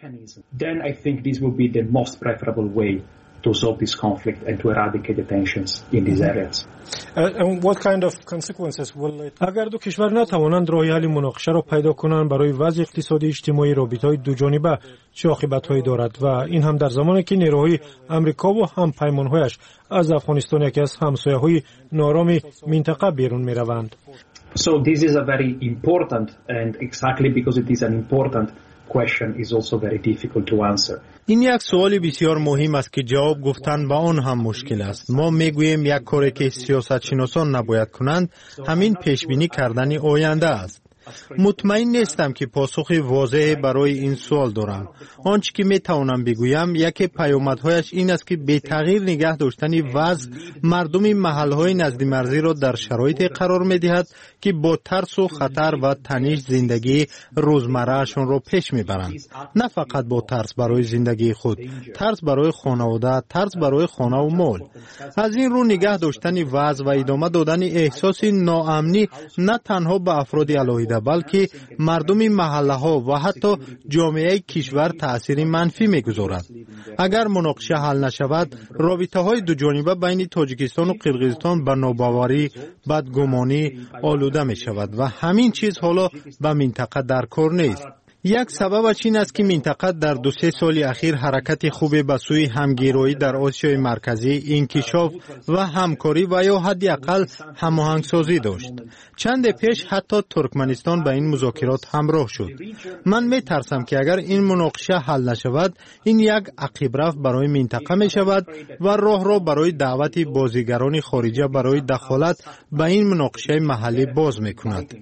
Then I think this will be the most preferable way to solve this conflict and to eradicate the tensions in these areas. Uh, and what kind of consequences will it... اگر دو کشور نتوانند راه حل مناقشه را پیدا کنند، برای وضع اقتصادی اجتماعی رابطه‌های دو جانبه چه عاقبت‌هایی دارد و این هم در زمانی که نیروهای آمریکا و هم پیمان‌هایش از افغانستان یکی از همسایه‌های نارام منطقه بیرون می‌روند. So this is a very important, and exactly because it is an important question is also very difficult to answer. این یک سوال بسیار مهم است که جواب گفتن به آن هم مشکل است. ما میگوییم یک کاری که سیاستشناسان نباید کنند همین پیش بینی کردن آینده است. مطمئن نیستم که پاسخ واضحی برای این سوال دارم. آنچه که می توانم بگویم یکی پیامدهایش این است که به تغییر نگه داشتن وضع مردم محلهای نزد مرزی را در شرایطی قرار می دهد که با ترس و خطر و تنش زندگی روزمرهشان را پیش می برند. نه فقط با ترس برای زندگی خود، ترس برای خانواده، ترس برای خانه و مال. از این رو نگه داشتن وضع و ادامه دادن احساس ناامنی نه تنها به افراد علاهیده بلکه مردم محله ها و حتی جامعه کشور تأثیر منفی میگذارد. اگر مناقشه حل نشود، رابطه های دو جانبه بین تاجیکستان و قرقیزستان به ناباوری، بدگمانی آلوده می شود و همین چیز حالا به منطقه در کار نیست. یک سببش این است که منطقه در دو سه سال اخیر حرکت خوبی به سوی همگرایی در آسیای مرکزی، انکشاف و همکاری و یا حداقل هماهنگسازی داشت. چند پیش حتی ترکمنستان به این مذاکرات همراه شد. من می ترسم که اگر این مناقشه حل نشود، این یک عقب رفت برای منطقه می شود و راه را برای دعوت بازیگران خارجی برای دخالت به این مناقشه محلی باز می کند.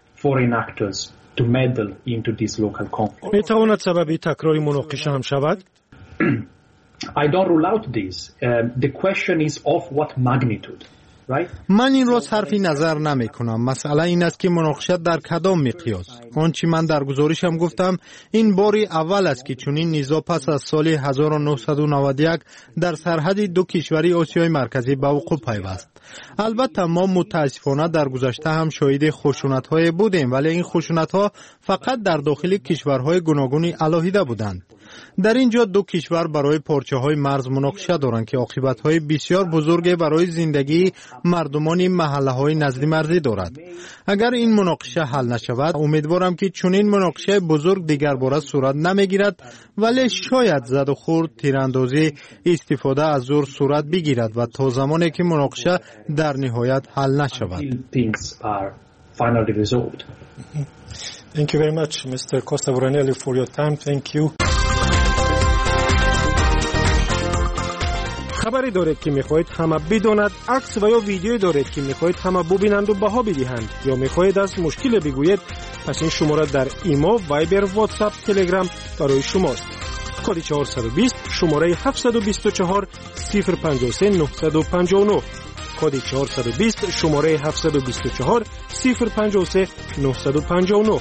To meddle into this local conflict. می تواند سبب تکرار مناقشه هم شود؟ I don't rule out this. Uh, the question is of what magnitude. من این را صرفی نظر نمی کنم. مسئله این است که مناقشه در کدام مقیاس. آنچه من در گزارشم گفتم این باری اول است که چنین نزاع پس از سال هزار و نهصد و نود و یک در سرحد دو کشوری آسیای مرکزی به وقوع پیوست. البته ما متاسفانه در گذشته هم شاهد خشونت‌های بودیم، ولی این خشونت‌ها فقط در داخل کشورهای گوناگون علاهیده بودند. در اینجا دو کشور برای پارچه‌های مرز مناقشه دارند که عاقبت‌های بسیار بزرگی برای زندگی مردمان محله‌های نزد مرزی دارد. اگر این مناقشه حل نشود، امیدوارم که چنین مناقشه بزرگ دیگر بار صورت نمیگیرد، ولی شاید زد و خورد، تیراندازی، استفاده از زور صورت بگیرد و تا زمانی که مناقشه در نهایت حل نشود. Thank you very much, Mister Costa Voranelli, for your time. Thank you. خبری دارید که میخواهید همه بداند، عکس و یا ویدیویی دارید که میخواهید همه ببینند و بها بدهند، یا میخواهید از مشکل بگویید، پس این شماره در ایمو، وایبر، واتساپ، تلگرام برای شماست. کد چهارصد و بیست شماره هفتصد و بیست و چهار صفر پنجاه و سه نهصد و پنجاه و نه. کد چهارصد و بیست شماره هفتصد و بیست و چهار صفر پنجاه و سه نهصد و پنجاه و نه.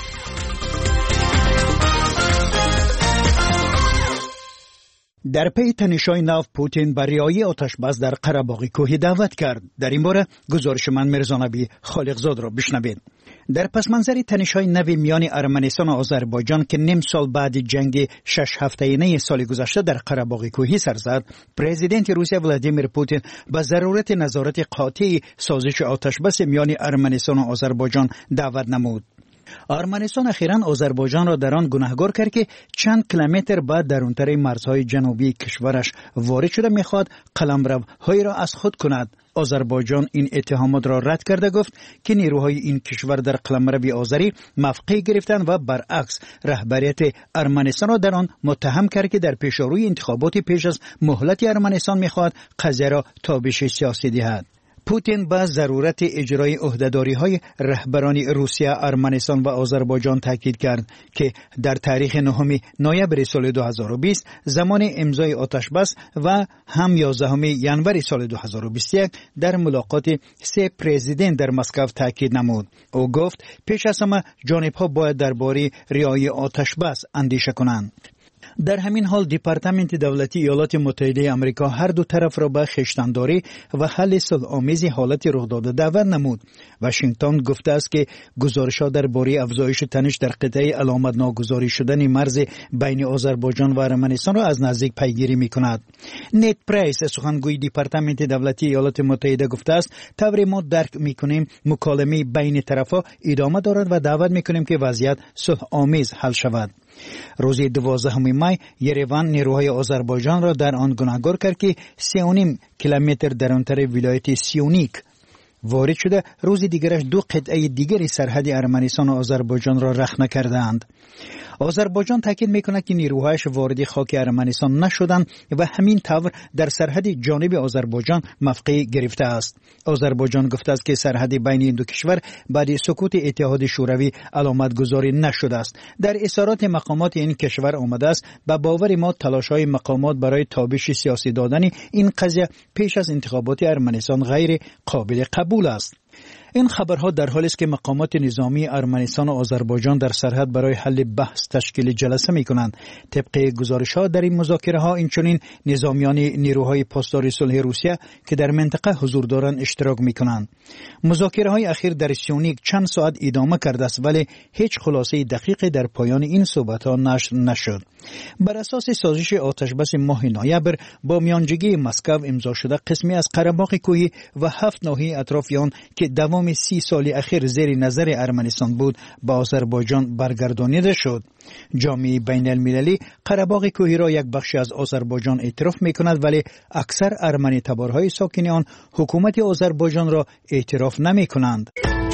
در پی تنش‌های نو پوتین بر رعایت آتش‌بس در قره‌باغ کوهی دعوت کرد. در این باره گزارش من میرزا نبی خالقزاد را بشنوید. در پس منظر تنش‌های نو میان ارمنستان و آذربایجان که نیم سال بعد جنگ شش هفته‌ای سال گذشته در قره‌باغ کوهی سر زد، پرزیدنت روسیه ولادیمیر پوتین به ضرورت نظارت قاطع سازش آتش‌بس میان ارمنستان و آذربایجان دعوت نمود. ارمنستان اخیراً آذربایجان را در آن گناهکار کرد که چند کیلومتر بعد درونتر مرزهای جنوبی کشورش وارد شده میخواد قلمروهای را از خود کند. آذربایجان این اتهامات را رد کرده گفت که نیروهای این کشور در قلمرو آذری موقع گرفتند و برعکس رهبریت ارمنستان را در آن متهم کرد که در پیشروی انتخابات پیش از مهلت ارمنستان میخواد قضیه را تابش سیاسی دهد. پوتین با ضرورت اجرای عهده‌داری‌های رهبران روسیه، ارمنستان و آذربایجان تاکید کرد که در تاریخ نهم نوامبر سال دو هزار و بیست زمان امضای آتشبس و هم یازدهم ژانویه سال دو هزار و بیست و یک در ملاقات سه پرزیدنت در مسکو تاکید نمود. او گفت پیش از همه جانب‌ها باید درباره رعایت آتشبس اندیشه کنند. در همین حال دپارتمنت دولتی ایالات متحده آمریکا هر دو طرف را به خویشتن‌داری و حل صلح‌آمیز حالت رخ داده دعوت نمود. واشنگتن گفته است که گزارش‌ها درباره افزایش تنش در قطعه علامت ناگزاری شدن مرز بین آذربایجان و ارمنستان را از نزدیک پیگیری می‌کند. نت پرایس سخنگوی دپارتمنت دولتی ایالات متحده گفته است طوری ما درک می‌کنیم مکالمه بین طرف‌ها ادامه دارد و دعوت می‌کنیم که وضعیت صلح‌آمیز حل شود. روز دوازدهم می یریوان نیروهای آذربایجان را در آن گناهکار کرد که سه و نیم کیلومتر درونتر ولایت سیونیک وارد شده. روز دیگرش دو قطعه دیگری سرحد ارمنستان و آذربایجان را رخنه کردند. آذربایجان تاکید میکند که نیروهایش وارد خاک ارمنستان نشدند و همین طور در سرحد جانب آذربایجان موقع گرفته است. آذربایجان گفته است که سرحد بین این دو کشور بعد سقوط اتحاد شوروی علامت گذاری نشده است. در اظهارات مقامات این کشور آمده است به باور ما تلاش‌های مقامات برای تابش سیاسی دادن این قضیه پیش از انتخابات ارمنستان غیر قابل قبول است. این خبرها در حالی است که مقامات نظامی ارمنستان و آذربایجان در سرحد برای حل بحث تشکیل جلسه می‌کنند. طبق گزارش‌ها در این مذاکره‌ها اینچنین نظامیان نیروهای پاسدار صلح روسیه که در منطقه حضور دارند اشتراک می‌کنند. مذاکره‌های اخیر در سیونیک چند ساعت ادامه کرده است ولی هیچ خلاصه دقیق در پایان این صحبت‌ها نشر نشد. بر اساس سازش آتشبس ماه نوامبر با میانجیگی مسکو امضا شده قسمی از قره‌باغ کوهی و هفت ناحیه اطراف آن که دوام سی سال اخیر زیر نظر ارمنستان بود با آذربایجان برگردانیده شد. جامعه بین المللی قره‌باغ کوهی را یک بخشی از آذربایجان اعتراف می‌کند ولی اکثر ارمنی تبارهای ساکن آن حکومت آذربایجان را اعتراف نمی‌کنند.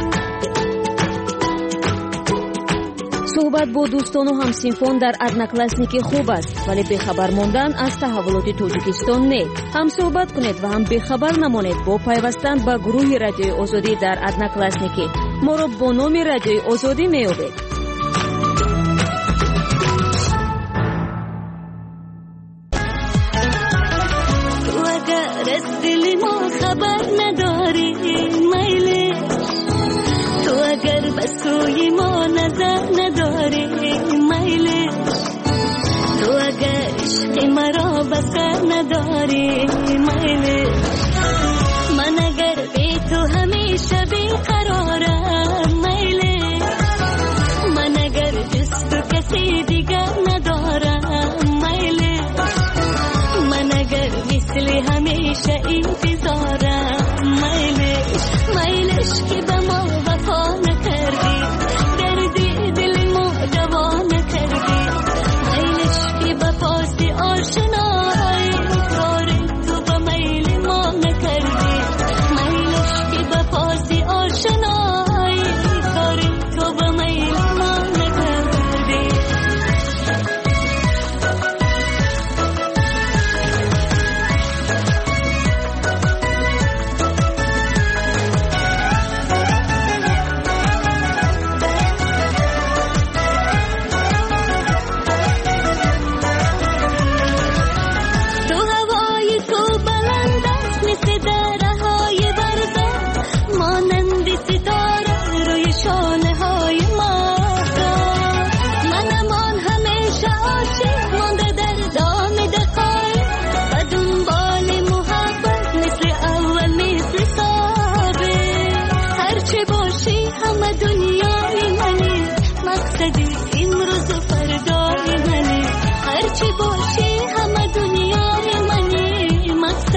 صحبت با دوستان و همسینفان در ادناکلاسنیکی خوب است ولی بخبر ماندن از تحولات تاجیکستان نه. هم صحبت کنید و هم بخبر نمانید با پیوستن به گروه رادیوی آزادی در ادناکلاسنیکی. ما را با نام رادیوی آزادی میابید. تو اگر از دل ما خبر نداری میلی، تو اگر بس روی ما نظر نداری میلی، تو اگر عشق مرا بسر نداری میلی، من اگر بی تو همیشه بیقرارم میلی، من اگر جز تو کسی دیگر ندارم میلی، من اگر مثل همیشه انتظارم میلی، میلش که به ما وفا نکردی، دردی دل ما دوا نکردی، میلش که به پاس آشنایی کار تو به میل ما نکردی، میلش که به پاس آشنایی کار تو به میل ما نکردی.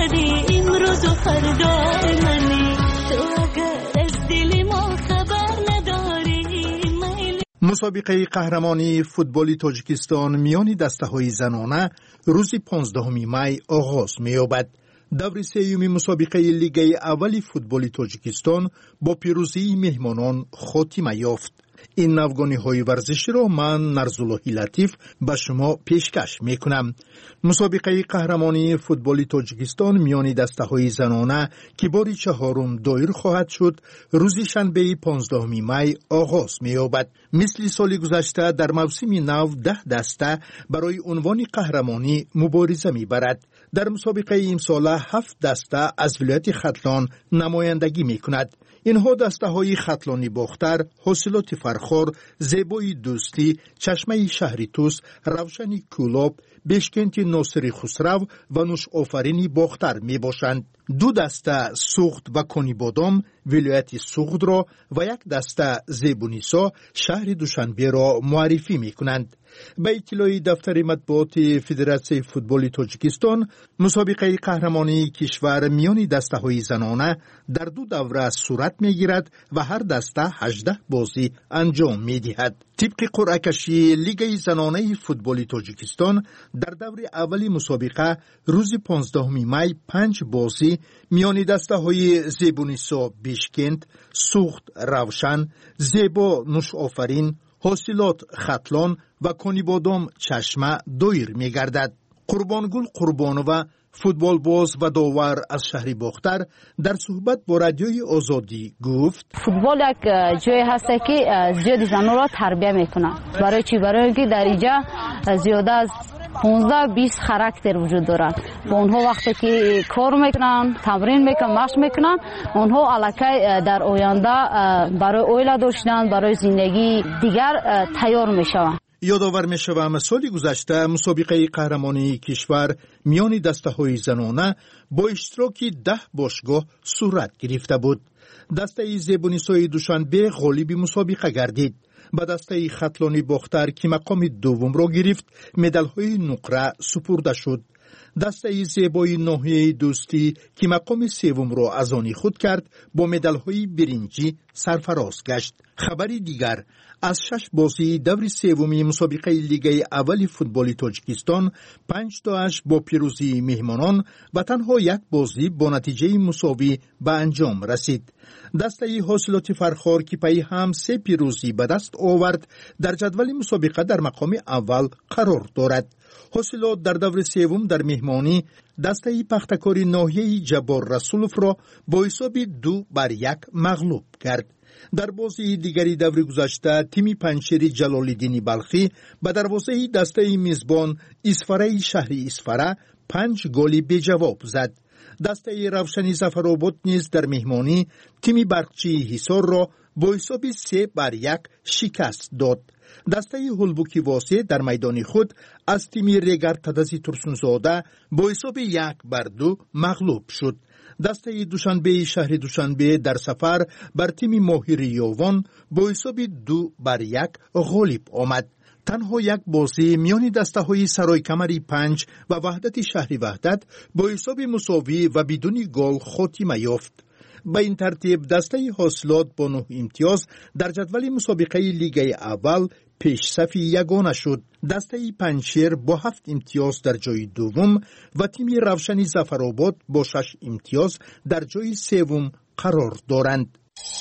زدی امروز و فردای منی تو اگر از دل ما خبر نداری میل. مسابقه قهرمانی فوتبال تاجیکستان میان دسته‌های زنانه روز پانزدهم می آغاز می‌یابد. دور سوم مسابقه لیگ اول فوتبال تاجیکستان با پیروزی مهمانان خاتمه یافت. این نوگانی‌های ورزشی را من نرزالله لطیف به شما پیشکش می‌کنم. مسابقه قهرمانی فوتبال تاجیکستان میان دسته‌های زنانه که بار چهارم دایر خواهد شد روز شنبه پانزدهم می آغاز می‌یابد. مثل سال گذشته در موسم نو ده دسته برای عنوان قهرمانی مبارزه می‌برد. در مسابقه امسال هفت دسته از ولایت ختلان نمایندگی می‌کند. اینها دسته های ختلانی باختر، حاصلات فرخار، زیبای دوستی، چشمه شهری توس، روشنی کولاب، بشکنت ناصری خسرو و نوش آفرینی باختر می باشند. دو دسته سوخت و کنی بادام ولایت سوخت را و یک دسته زیبونیسا شهر دوشنبه را معرفی می کنند. به اطلاع دفتر مطبوعات فدراسیون فوتبال تاجیکستان، مسابقه قهرمانی کشور میان دسته های زنانه در دو دوره صورت می گیرد و هر دسته هجده بازی انجام می دهد. طبق قرعه کشی لیگ زنانه فوتبال تاجیکستان در دور اولی مسابقه روز پانزدهم می پنج بازی میان دسته های زیبونیسا بیشکند، سوخت روشن، زیبا نوش آفرین، حاصلات ختلان و کنی بادام چشمه دایر می گردد. قربانگل قربانوه فوتبال باز و داور از شهر باختر در صحبت با رادیوی آزادی گفت فوتبال یک جای هست که زیادی زنان را تربیت میکنه. برای چی؟ برای اینکه در اینجا زیاده از پانزده بیست خاراکتر وجود دارند. با اونها وقتی که کار میکنن، تمرین میکنن، مشق میکنن، اونها الکی در آینده برای اویلا داشتن، برای زندگی دیگر تیار میشوند. یادآور میشوم سال گذشته مسابقه قهرمانی کشور میان دسته های زنانه با اشتراک ده باشگاه صورت گرفته بود. دسته زیبونیسای دوشنبه غالب مسابقه گردید. به دسته ختلانی باختر که مقام دوم را گرفت مدال های نقره سپرده شد. دسته زیبای ناحیه دوستی که مقام سوم را از آن خود کرد با مدال های برنجی سرفراز گشت. خبری دیگر از شش بازی دور سوم مسابقه لیگ اول فوتبال تاجیکستان پنج تا اش با پیروزی مهمانان و تنها یک بازی با نتیجه مساوی به انجام رسید. دسته حاصلات فرخار که پی هم سه پیروزی به دست آورد در جدول مسابقه در مقام اول قرار دارد. حاصلات در دور سوم در مهمانی دسته پختکاری ناحیه جبار رسولف را با حساب دو بر یک مغلوب کرد. در بازی دیگری دور گذشته تیم پنچری جلال‌الدین بلخی به دروازه دسته میزبان اسفره شهری اسفره پنج گل به جواب زد. دسته روشنی ظفرآباد نیز در مهمانی تیم برقچی حصار را با حساب سه بر یک شکست داد. دسته هلبوکی واسه در میدان خود از تیم ریگر تدزی ترسونزاده با حساب یک بر دو مغلوب شد. دسته دوشنبه شهر دوشنبه در سفر بر تیم ماهی یاوان با حساب دو بر یک غالب آمد. تنها یک بازی میان دسته های سرای کمری پنج و وحدت شهری وحدت با حساب مساوی و بدون گل خاتمه یافت. به این ترتیب دسته حاصلات با نه امتیاز در جدول مسابقه لیگ اول پیش صف یگانه شد. دسته پنچیر با هفت امتیاز در جای دوم و تیم روشنی ظفرآباد با شش امتیاز در جای سوم قرار دارند.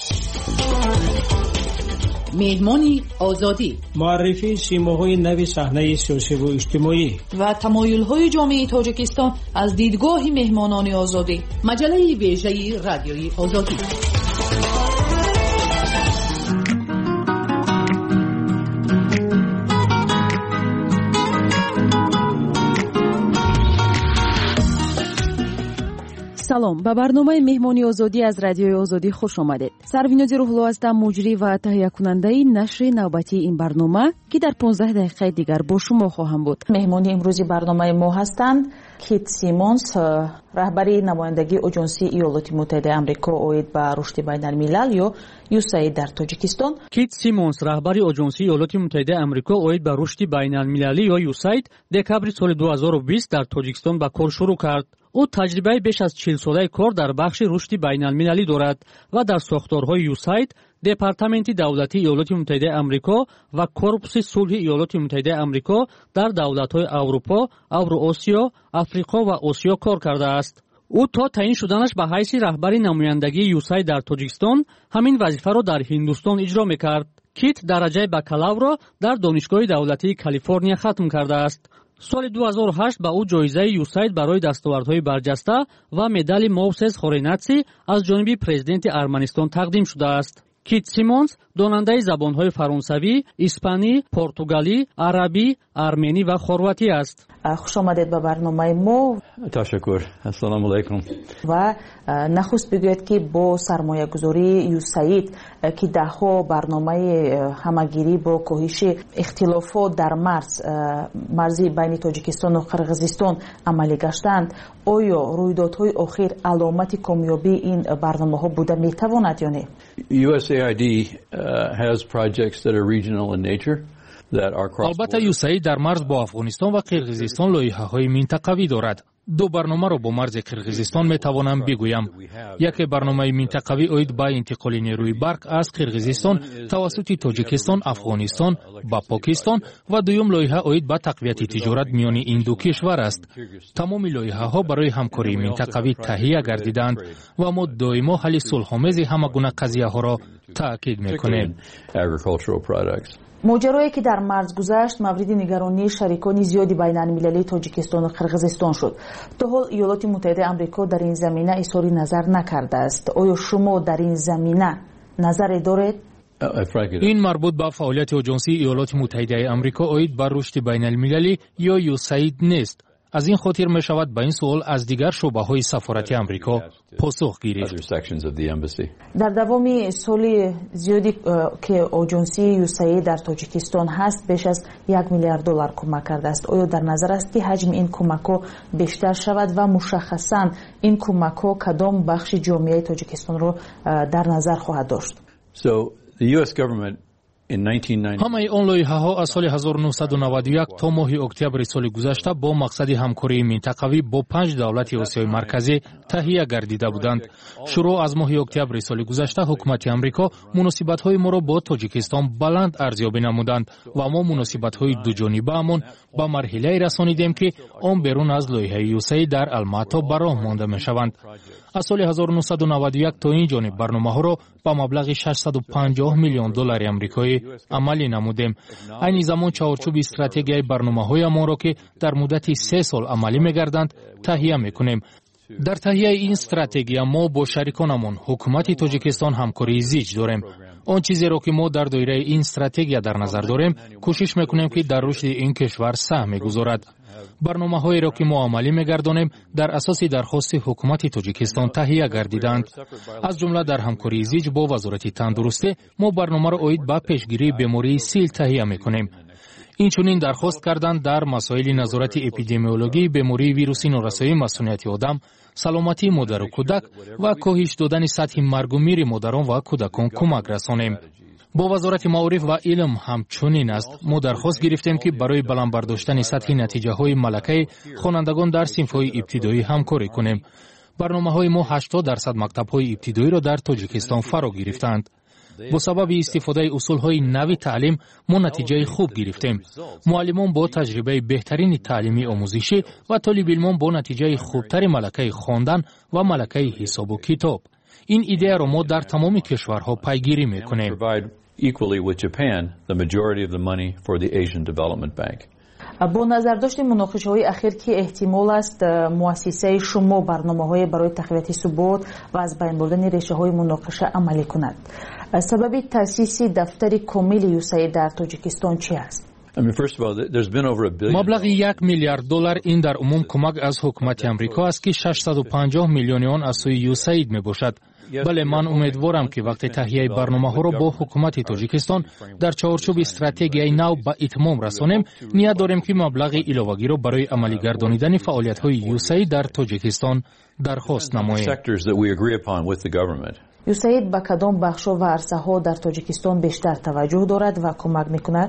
مهمانی آزادی، معرفی سیماهای نوی صحنه سیاسی و اجتماعی و تمایل‌های جامعه تاجیکستان از دیدگاه مهمانان آزادی. مجله ویژه رادیوی آزادی. سلام، به برنامه مهمانی آزادی از رادیوی آزادی خوش آمدید. سرویناز روحلو هستم، مجری و تهیه کننده نشر نوبتی این برنامه که در پانزده دقیقه دیگر با شما خواهم بود. مهمانی امروزی برنامه ما هستند کیت سیمونز رهبری نمایندگی اجنسی ایالات متحده آمریکا اوید به رشد بین الملل یا یوساید در تاجیکستان. کیت سیمونز رهبری اجنسی ایالات متحده آمریکا اوید به رشد بین المللی یا یوساید دکابر سال دو هزار و بیست در تاجیکستان به کار شروع کرد. او تجربه بیش از چهل ساله کار در بخش رشد بین المللی دارد و در ساختارهای یوساید، دپارتمنت دولتی ایالات متحده آمریکا و کورپس صلح ایالات متحده آمریکا در دولت‌های اروپا، اوراسیا، آفریقا و آسیا کار کرده است. او تا تعیین شدنش به حیث رهبری نمایندگی یوساید در تاجیکستان همین وظیفه را در هندوستان اجرا می‌کرد. کیت درجه بکالور را در دانشگاه دولتی کالیفرنیا ختم کرده است. سال دو هزار و هشت به او جایزه یوساید برای دستاوردهای برجسته و مدال موسس خوریناتسی از جانب پرزیدنت ارمنستان تقدیم شده است. کیت سیمونز داننده زبانهای فرانسوی، اسپانی، پرتغالی، عربی، ارمنی و خرواتی است. خوش آمدید به برنامه ما. تشکر. السلام علیکم. و نخست بگوید که با سرمایه گذاری یوساید که ده ها برنامه همگیری با کاهش اختلافات در مرز مرزی بین تاجیکستان و قرقیزستان عملی گشتند، آیا رویدادهای اخیر علامت کامیابی این برنامه ها بوده می تواند یا نه؟ یو اس ای آی دی has projects that are regional in nature. البته یوساید در مرز با افغانستان و قرقیزستان لایحه‌های منطقوی دارد. دو برنامه را با مرز قرقیزستان می توانم بگویم. یک برنامه منطقوی اوید با انتقال نیروی برق از قرقیزستان توسط تاجیکستان، افغانستان با پاکستان و دوم لایحه اوید با تقویت تجارت میان این دو کشور است. تمام لایحه‌ها برای همکاری منطقوی تهیه گردیدند و ما دائما حل صلح‌آمیز همگونه قضیه‌ها را تأکید می‌کنیم. ماجرایی که در مرز گذشت مورد نگرانی شریکان زیادی بین المللی تاجیکستان و قرقیزستان شد. تا حال ایالات متحده آمریکا در این زمینه اظهار نظر نکرده است. آیا شما در این زمینه نظری دارید؟ این مربوط به فعالیت اجنسی ایالات متحده آمریکا اوید بر رشد بین المللی یا یوساید نیست. از این خاطر می شود به این سوال از دیگر شعبه های سفارت آمریکا پاسخ گرفت. در دوام سال زیادی که اجنسی یوساید در تاجیکستان هست بیش از یک میلیارد دلار کمک کرده است. آیا در نظر است که حجم این کمک ها بیشتر شود و مشخصاً این کمک ها کدام بخش جامعه تاجیکستان را در نظر خواهد داشت؟ So the U S government همه آن لایحه ها از سال هزار و نهصد و نود و یک تا ماه اکتبر سال گذشته با مقصد همکاری منطقوی با پنج دولت آسیای مرکزی تهیه گردیده بودند. شروع از ماه اکتبر سال گذشته حکومت آمریکا مناسبت های ما را با تاجیکستان بلند ارزیابی نمودند و ما مناسبت های دو جانبه امان با مرحله رسانیدیم که آن بیرون از لایحه یوساید در الماتا به راه مانده می شوند. از سال هزار و نهصد و نود و یک تا این جانب برنامه ها را با مبلغ ششصد و پنجاه میلیون دلار آمریکایی عملی نمودیم. این زمان چارچوب استراتژی برنامه های ما را که در مدت سه سال عملی می‌گردند تهیه می‌کنیم. در تهیه این استراتژی ما با شریکانمان حکومت تاجیکستان همکاری زیج داریم. آن چیزی را که ما در دایره این استراتژی در نظر داریم کوشش می‌کنیم که در رشد این کشور سهم گذارد. برنامه‌هایی را که ما عملی می‌گردانیم در اساس درخواست حکومت تاجیکستان تهیه گردیدند. از جمله در همکاری زیج با وزارت تندرستی ما برنامه را اوید به پیشگیری بیماری سیل تهیه می‌کنیم. این چنین درخواست کردند در مسائل نظارت اپیدمیولوژی بیماری ویروسی نورسایی مسئولیت آدم، سلامتی مادر و کودک و کاهش دادن سطح مرگ و میر مادران و کودکان کمک رسانیم. با وزارت معارف و علم همچنین است. ما درخواست گرفتیم که برای بلند برداشتن سطح نتیجه های ملکه خوانندگان در صنف های ابتدایی همکاری کنیم. برنامه های ما هشتاد درصد مکتب های ابتدایی را در تاجیکستان فرا گرفتند. با سبب استفاده اصول های نوی تعلیم ما نتیجه خوب گرفتیم. معلمان با تجربه بهترین تعلیمی آموزشی و طالب علمان با نتیجه خوبتر ملکه خواندن و ملکه حساب و کتاب. این ایده را ما در تمام کشورها پیگیری میکنیم. Equally with Japan, the majority of the money for the Asian Development Bank. با نظر داشتیم مناقشه‌های اخیر که احتمال است مؤسسه شما برنامه‌های برای تقویت ثبات و از بین بردن ریشه‌های مناقشه عملی کند. سبب تأسیس دفتر کامل یوساید در تاجیکستان چی است؟ маблағи як миллиард доллар ин дар умум кӯмак аз ҳукумати амрико аст ки шашсаду панҷоҳ миллиони он аз сӯи юсаид мебошад. бале ман умедворам ки вақте таҳияи барномаҳоро бо ҳукумати тоҷикистон дар чаҳорчӯби стратегияи нав ба итмом расонем, ният дорем ки маблағи иловагиро барои амалӣ гардонидани фаъолиятҳои юсаид дар тоҷикистон дархост намоем. юсаид ба кадом бахшҳо ва арсаҳо дар тоҷикистон бештар таваҷҷӯҳ дорад ва кӯмак мекунад?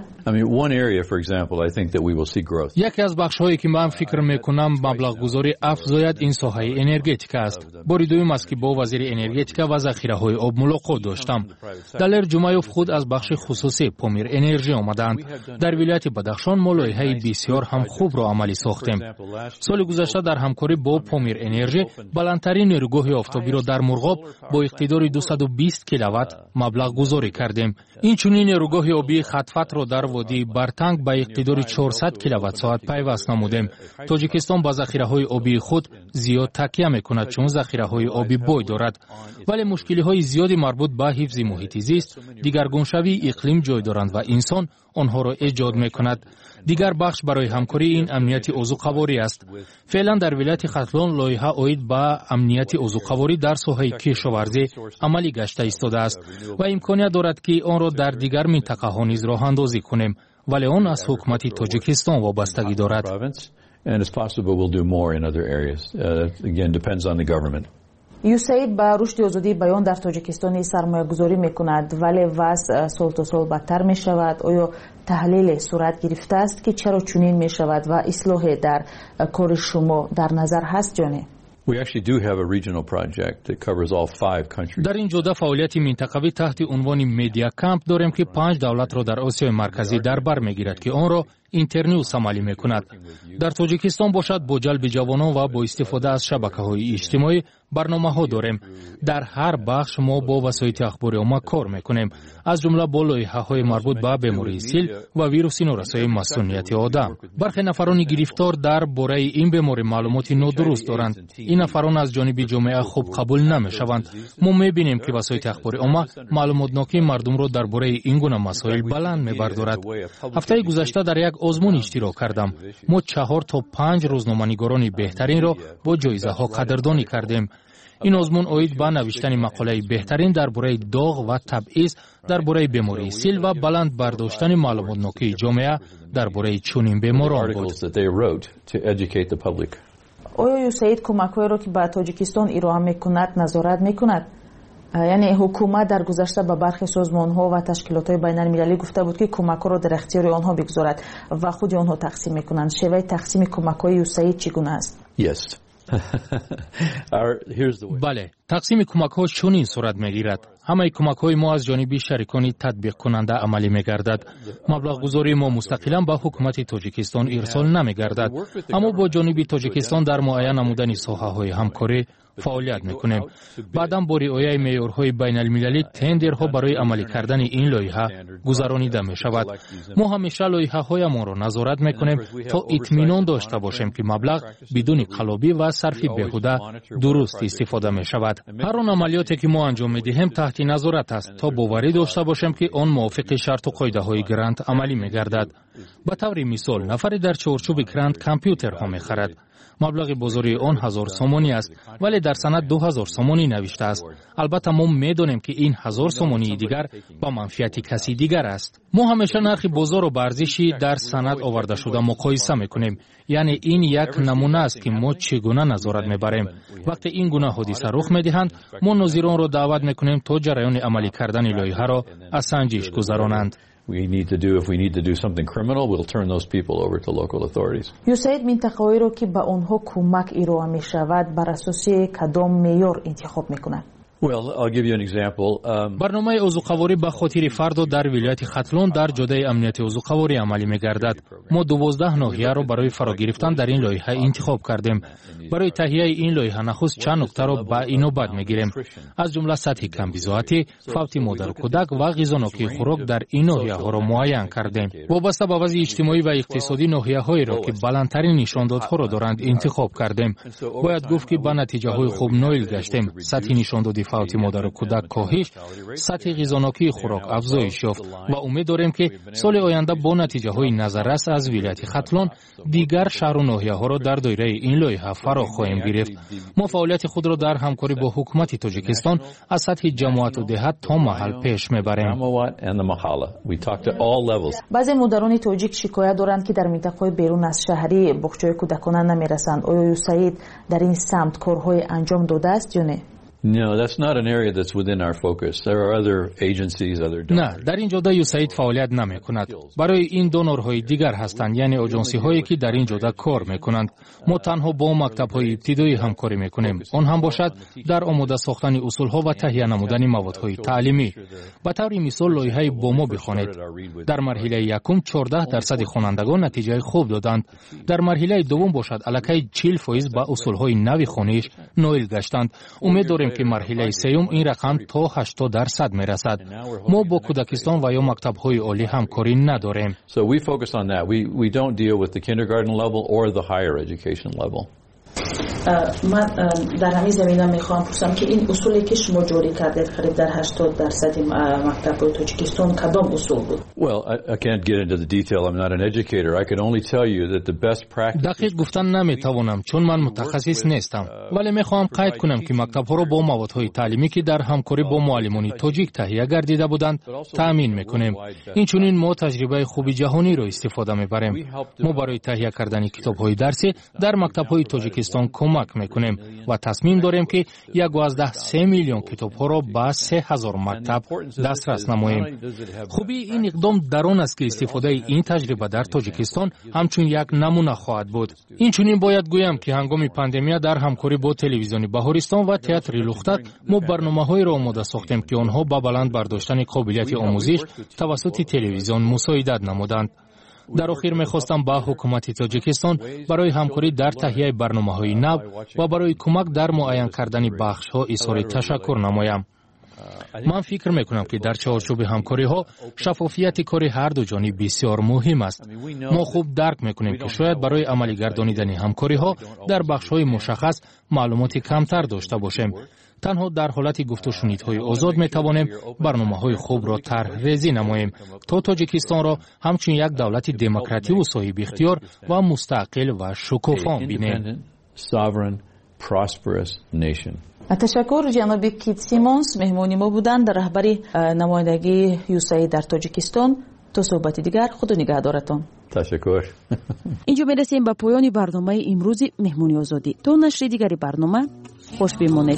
яке аз бахшҳое ки ман фикр мекунам маблағгузорӣ афзояд ин соҳаи энергетика аст. бори дуюм аст ки бо вазири энергетика ва захираҳои об мулоқот доштам. далер ҷумаёв худ аз бахши хусусӣ помир энержӣ омадаанд. дар вилояти бадахшон мо лоиҳаи бисёр ҳам хубро амалӣ сохтем. соли гузашта дар ҳамкорӣ бо помир энержӣ баландтарин нерӯгоҳи офтобиро дар мурғоб бо иқтидори дусаду бист киловатт маблағ гузорӣ кардем. инчунин нерӯгоҳи обии хатфатро дар водии бартанг ба иқтидори чорсад киловаттсоат пайваст намудем. тоҷикистон ба захираҳои обии худ зиёд такя мекунад, чун захираҳои оби бой дорад. вале мушкилиҳои зиёди марбут ба ҳифзи муҳити зист, дигаргуншавии иқлим ҷой доранд ва инсон онҳоро эҷод мекунад. дигар бахш барои ҳамкории ин амнияти озуқаворӣ аст. феълан дар вилояти хатлон лоиҳа оид ба амнияти озуқаворӣ дар соҳаи кишоварзӣ амалӣ гашта истодааст ва имконият дорад ки онро дар дигар минтақаҳо низ роҳандозӣ кунем, вале он аз ҳукумати тоҷикистон вобастагӣ дорад. юсаид ба рушди озодии баён дар тоҷикистон сармоягузорӣ мекунад, вале вазъ сол то сол бадтар мешавад. оё таҳлиле сурат гирифтааст ки чаро чунин мешавад ва ислоҳе дар кори шумо дар назар ҳаст ҷоне? дар ин ҷода фаъолияти минтақавӣ таҳти унвони медиа камп дорем ки панҷ давлатро дар осиёи марказӣ дар бар мегирад ки онро интернюс амалӣ мекунад. дар тоҷикистон бошад бо ҷалби ҷавонон ва бо истифода аз шабакаҳои иҷтимоӣ барномаҳо дорем. дар ҳар бахш мо бо васоити ахбори омма кор мекунем, аз ҷумла бо лоиҳаҳои марбут ба бемории сил ва вируси норасоии масмумияти одам. бархе нафарони гирифтор дар бораи ин беморӣ маълумоти нодуруст доранд. ин нафарон аз ҷониби ҷомеа хуб қабул намешаванд. мо мебинем ки васоити ахбори омма маълумотнокии мардумро дар бораи ин гуна масоил баланд мебардорад. ҳафтаи гузашта дар як озмун иштирок кардам. мо чаҳор то панҷ рӯзноманигорони беҳтаринро бо ҷоизаҳо қадрдонӣ кардем. ин озмун оид ба навиштани мақолаи беҳтарин дар бораи доғ ва табъиз дар бораи бемории сил ва баланд бардоштани маълумотнокии ҷомеа дар бораи чунин беморон буд. оё юсаид кӯмакҳоеро ки ба тоҷикистон ироа мекунад назорат мекунад? яъне ҳукумат дар гузашта ба бархи созмонҳо ва ташкилотҳои байналмилалӣ гуфта буд ки кӯмакҳоро дар ихтиёри онҳо бигузорад ва худи онҳо тақсим мекунанд. шеваи тақсими кӯмакҳои юсаид чӣ гуна аст? бале, тақсими кӯмакҳо чунин сурат мегирад. ҳамаи кӯмакҳои мо аз ҷониби шарикони татбиқкунанда амалӣ мегардад. маблағгузории мо мустақилан ба ҳукумати тоҷикистон ирсол намегардад, аммо бо ҷониби тоҷикистон дар муайян намудани соҳаҳои ҳамкорӣ фаъолият мекунем. баъдан бо риояи меъёрҳои байналмилалӣ тендерҳо барои амалӣ кардани ин лоиҳа гузаронида мешавад. мо ҳамеша лоиҳаҳоямонро назорат мекунем то итминон дошта бошем ки маблағ бидуни қаллобӣ ва сарфи беҳуда дуруст истифода мешавад. ҳар он амалиёте ки мо анҷом медиҳем таҳти назорат аст, то боварӣ дошта бошем ки он мувофиқи шарту қоидаҳои грант амалӣ мегардад. ба таври мисол, нафаре дар чаҳорчӯби грант компютерҳо мехарад. маблағи бозории он ҳазор сомонӣ аст, вале дар санад ду ҳазор сомонӣ навиштааст. албатта мо медонем ки ин ҳазор сомонии дигар ба манфиати каси дигар аст. мо ҳамеша нархи бозорро ба арзиши дар санад овардашуда муқоиса мекунем. яъне ин як намуна аст ки мо чӣ гуна назорат мебарем. вақте ин гуна ҳодиса рух медиҳанд, мо нозиронро даъват мекунем то ҷараёни амалӣ кардани лоиҳаро аз санҷиш гузаронанд. We need to do, if we need to do something criminal, we'll turn those people over to local authorities. юсаид минтақаҳоеро ки ба онҳо кӯмак ироа мешавад бар асоси кадом меъёр интихоб мекунад? Well, I'll give you an example. Um, барномаи озуқаворӣ ба хотири фардо дар вилояти хатлон дар ҷодаи амнияти озуқаворӣ амалӣ мегардад. мо дувоздаҳ ноҳияро барои фаро гирифтан дар ин лоиҳа интихоб кардем. барои таҳияи ин лоиҳа нахуст чанд нуктаро ба инобат мегирем. аз ҷумла сатҳи камбизоатӣ, фавти модару кӯдак ва ғизонокии хӯрок дар ин ноҳияҳоро муайян кардем. вобаста ба вазъи иҷтимоӣ ва иқтисодӣ ноҳияҳоеро ки баландтарин нишондодҳоро доранд интихоб кардем. бояд гуфт ки ба натиҷаҳои хуб ноил гаштем. сатҳи нишондоди فوت مادر و کودک کاهش، سطح غذانوکی خوراک افزایش یافت و امید داریم که سال آینده با نتیجه های نظررس از ولایت ختلان دیگر شهر و ناحیه ها را در دایره این لایحه فرا خواهیم گرفت. ما فعالیت خود را در همکاری با حکومت تاجیکستان از سطح جماعت و دهات تا محل پیش میبریم. بعضی مادران تاجیک شکایت دارند که در منطقه بیرون از شهری بخشای کودکان نمیرسند. آیا یوسعید در این سمت کارهای انجام داده است یا نه؟ No, that's not an area that's within our focus. There are other agencies, other donors. نه، در این جاده یوسعید فعالیت نمی کند. برای این دونورهای دیگر هستند، یعنی آژانسی هایی که در این جاده کار می کنند. ما تنها با مکتب های ابتدایی همکاری می کنیم. آن هم باشد در آماده ساختن اصول ها و تهیه نمودن مواد های تعلیمی. به طور مثال لایحه بومو بخوانید. در مرحله یکم چهارده درصد خوانندگان نتیجه خوب دادند. در مرحله دوم باشد الکی چهل فیصد با اصول های نوی خوانش نائل گشتند. امید داریم که مرحله سوم این رقم تا هشتاد درصد میرسد. ما با کودکستان و یا مکتب‌های عالی همکاری نداریم. So we focus on that. We we don't deal with the kindergarten level or the higher education level. من در همین زمینه میخوام پرسم که این اصولی که شما جاری کردید قریب در هشتاد درصد مکتب‌های تاجیکستان کدام اصول بود؟ Well, I, I can't get into the detail. I'm not an educator. I can only tell you that the best practice. دقیق گفتن نمیتوانم چون من متخصص نیستم. ولی میخوام قید کنم که مکتب‌ها را با موادهای تعلیمی که در همکاری با معلمان تاجیک تهیه گردیده بودند تأمین میکنیم. این چنین ما تجربه خوب جهانی را استفاده میبریم. ما برای تهیه کردن کتاب‌های درسی در مکتب‌های تاجیکستان کمک میکنیم و تصمیم داریم که یازده سه میلیون کتاب ها را به سه هزار مکتب دسترس نماییم. خوبی این اقدام در آن است که استفاده این تجربه در تاجیکستان همچون یک نمونه خواهد بود. این چنین باید گویم که هنگام پاندمیا در همکاری با تلویزیون بهارستان و تئاتر لختک ما برنامه‌های را آماده ساختیم که آنها با بلند برداشتن قابلیت آموزش توسط تلویزیون مساعدت نمودند. در آخر می‌خواستم با حکومت تاجیکستان برای همکاری در تهیه برنامه‌های نو و برای کمک در معین کردن بخش‌ها اظهار تشکر نمایم. من فکر می‌کنم که در چارچوب همکاری‌ها شفافیت کار هر دو جانب بسیار مهم است. ما خوب درک می‌کنیم که شاید برای عملی گردانیدن همکاری‌ها در بخش‌های مشخص معلوماتی کمتر داشته باشیم. تنها در حالت گفت و شنیدهای آزاد می توانیم برنامه‌های خوب را طرح ریزی نماییم تا تاجیکستان را همچون یک دولت دموکراتی و صاحب اختیار و مستقل و شکوفا بینیم. تشکر جناب کیت سیمونز مهمانی ما بودند در رهبری نمایندگی یوسعید در تاجیکستان. تا صحبت دیگر خدا نگهدارتان. تشکر. اینجا میرسیم به پایان برنامه امروزی مهمونی آزادی. تا نشر دیگری برنامه خوش بمانید.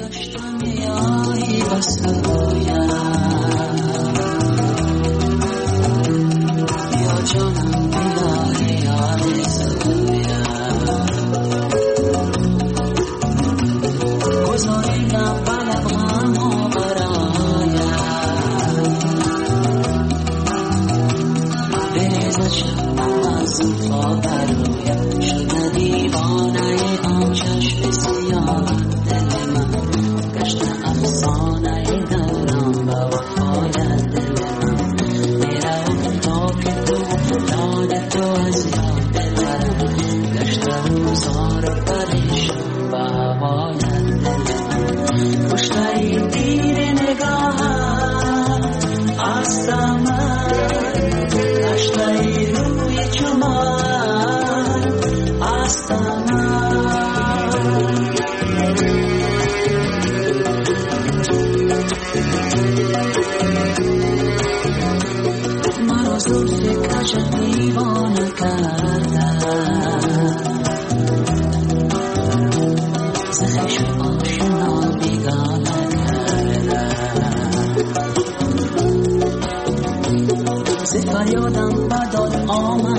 فریادم بداد آمد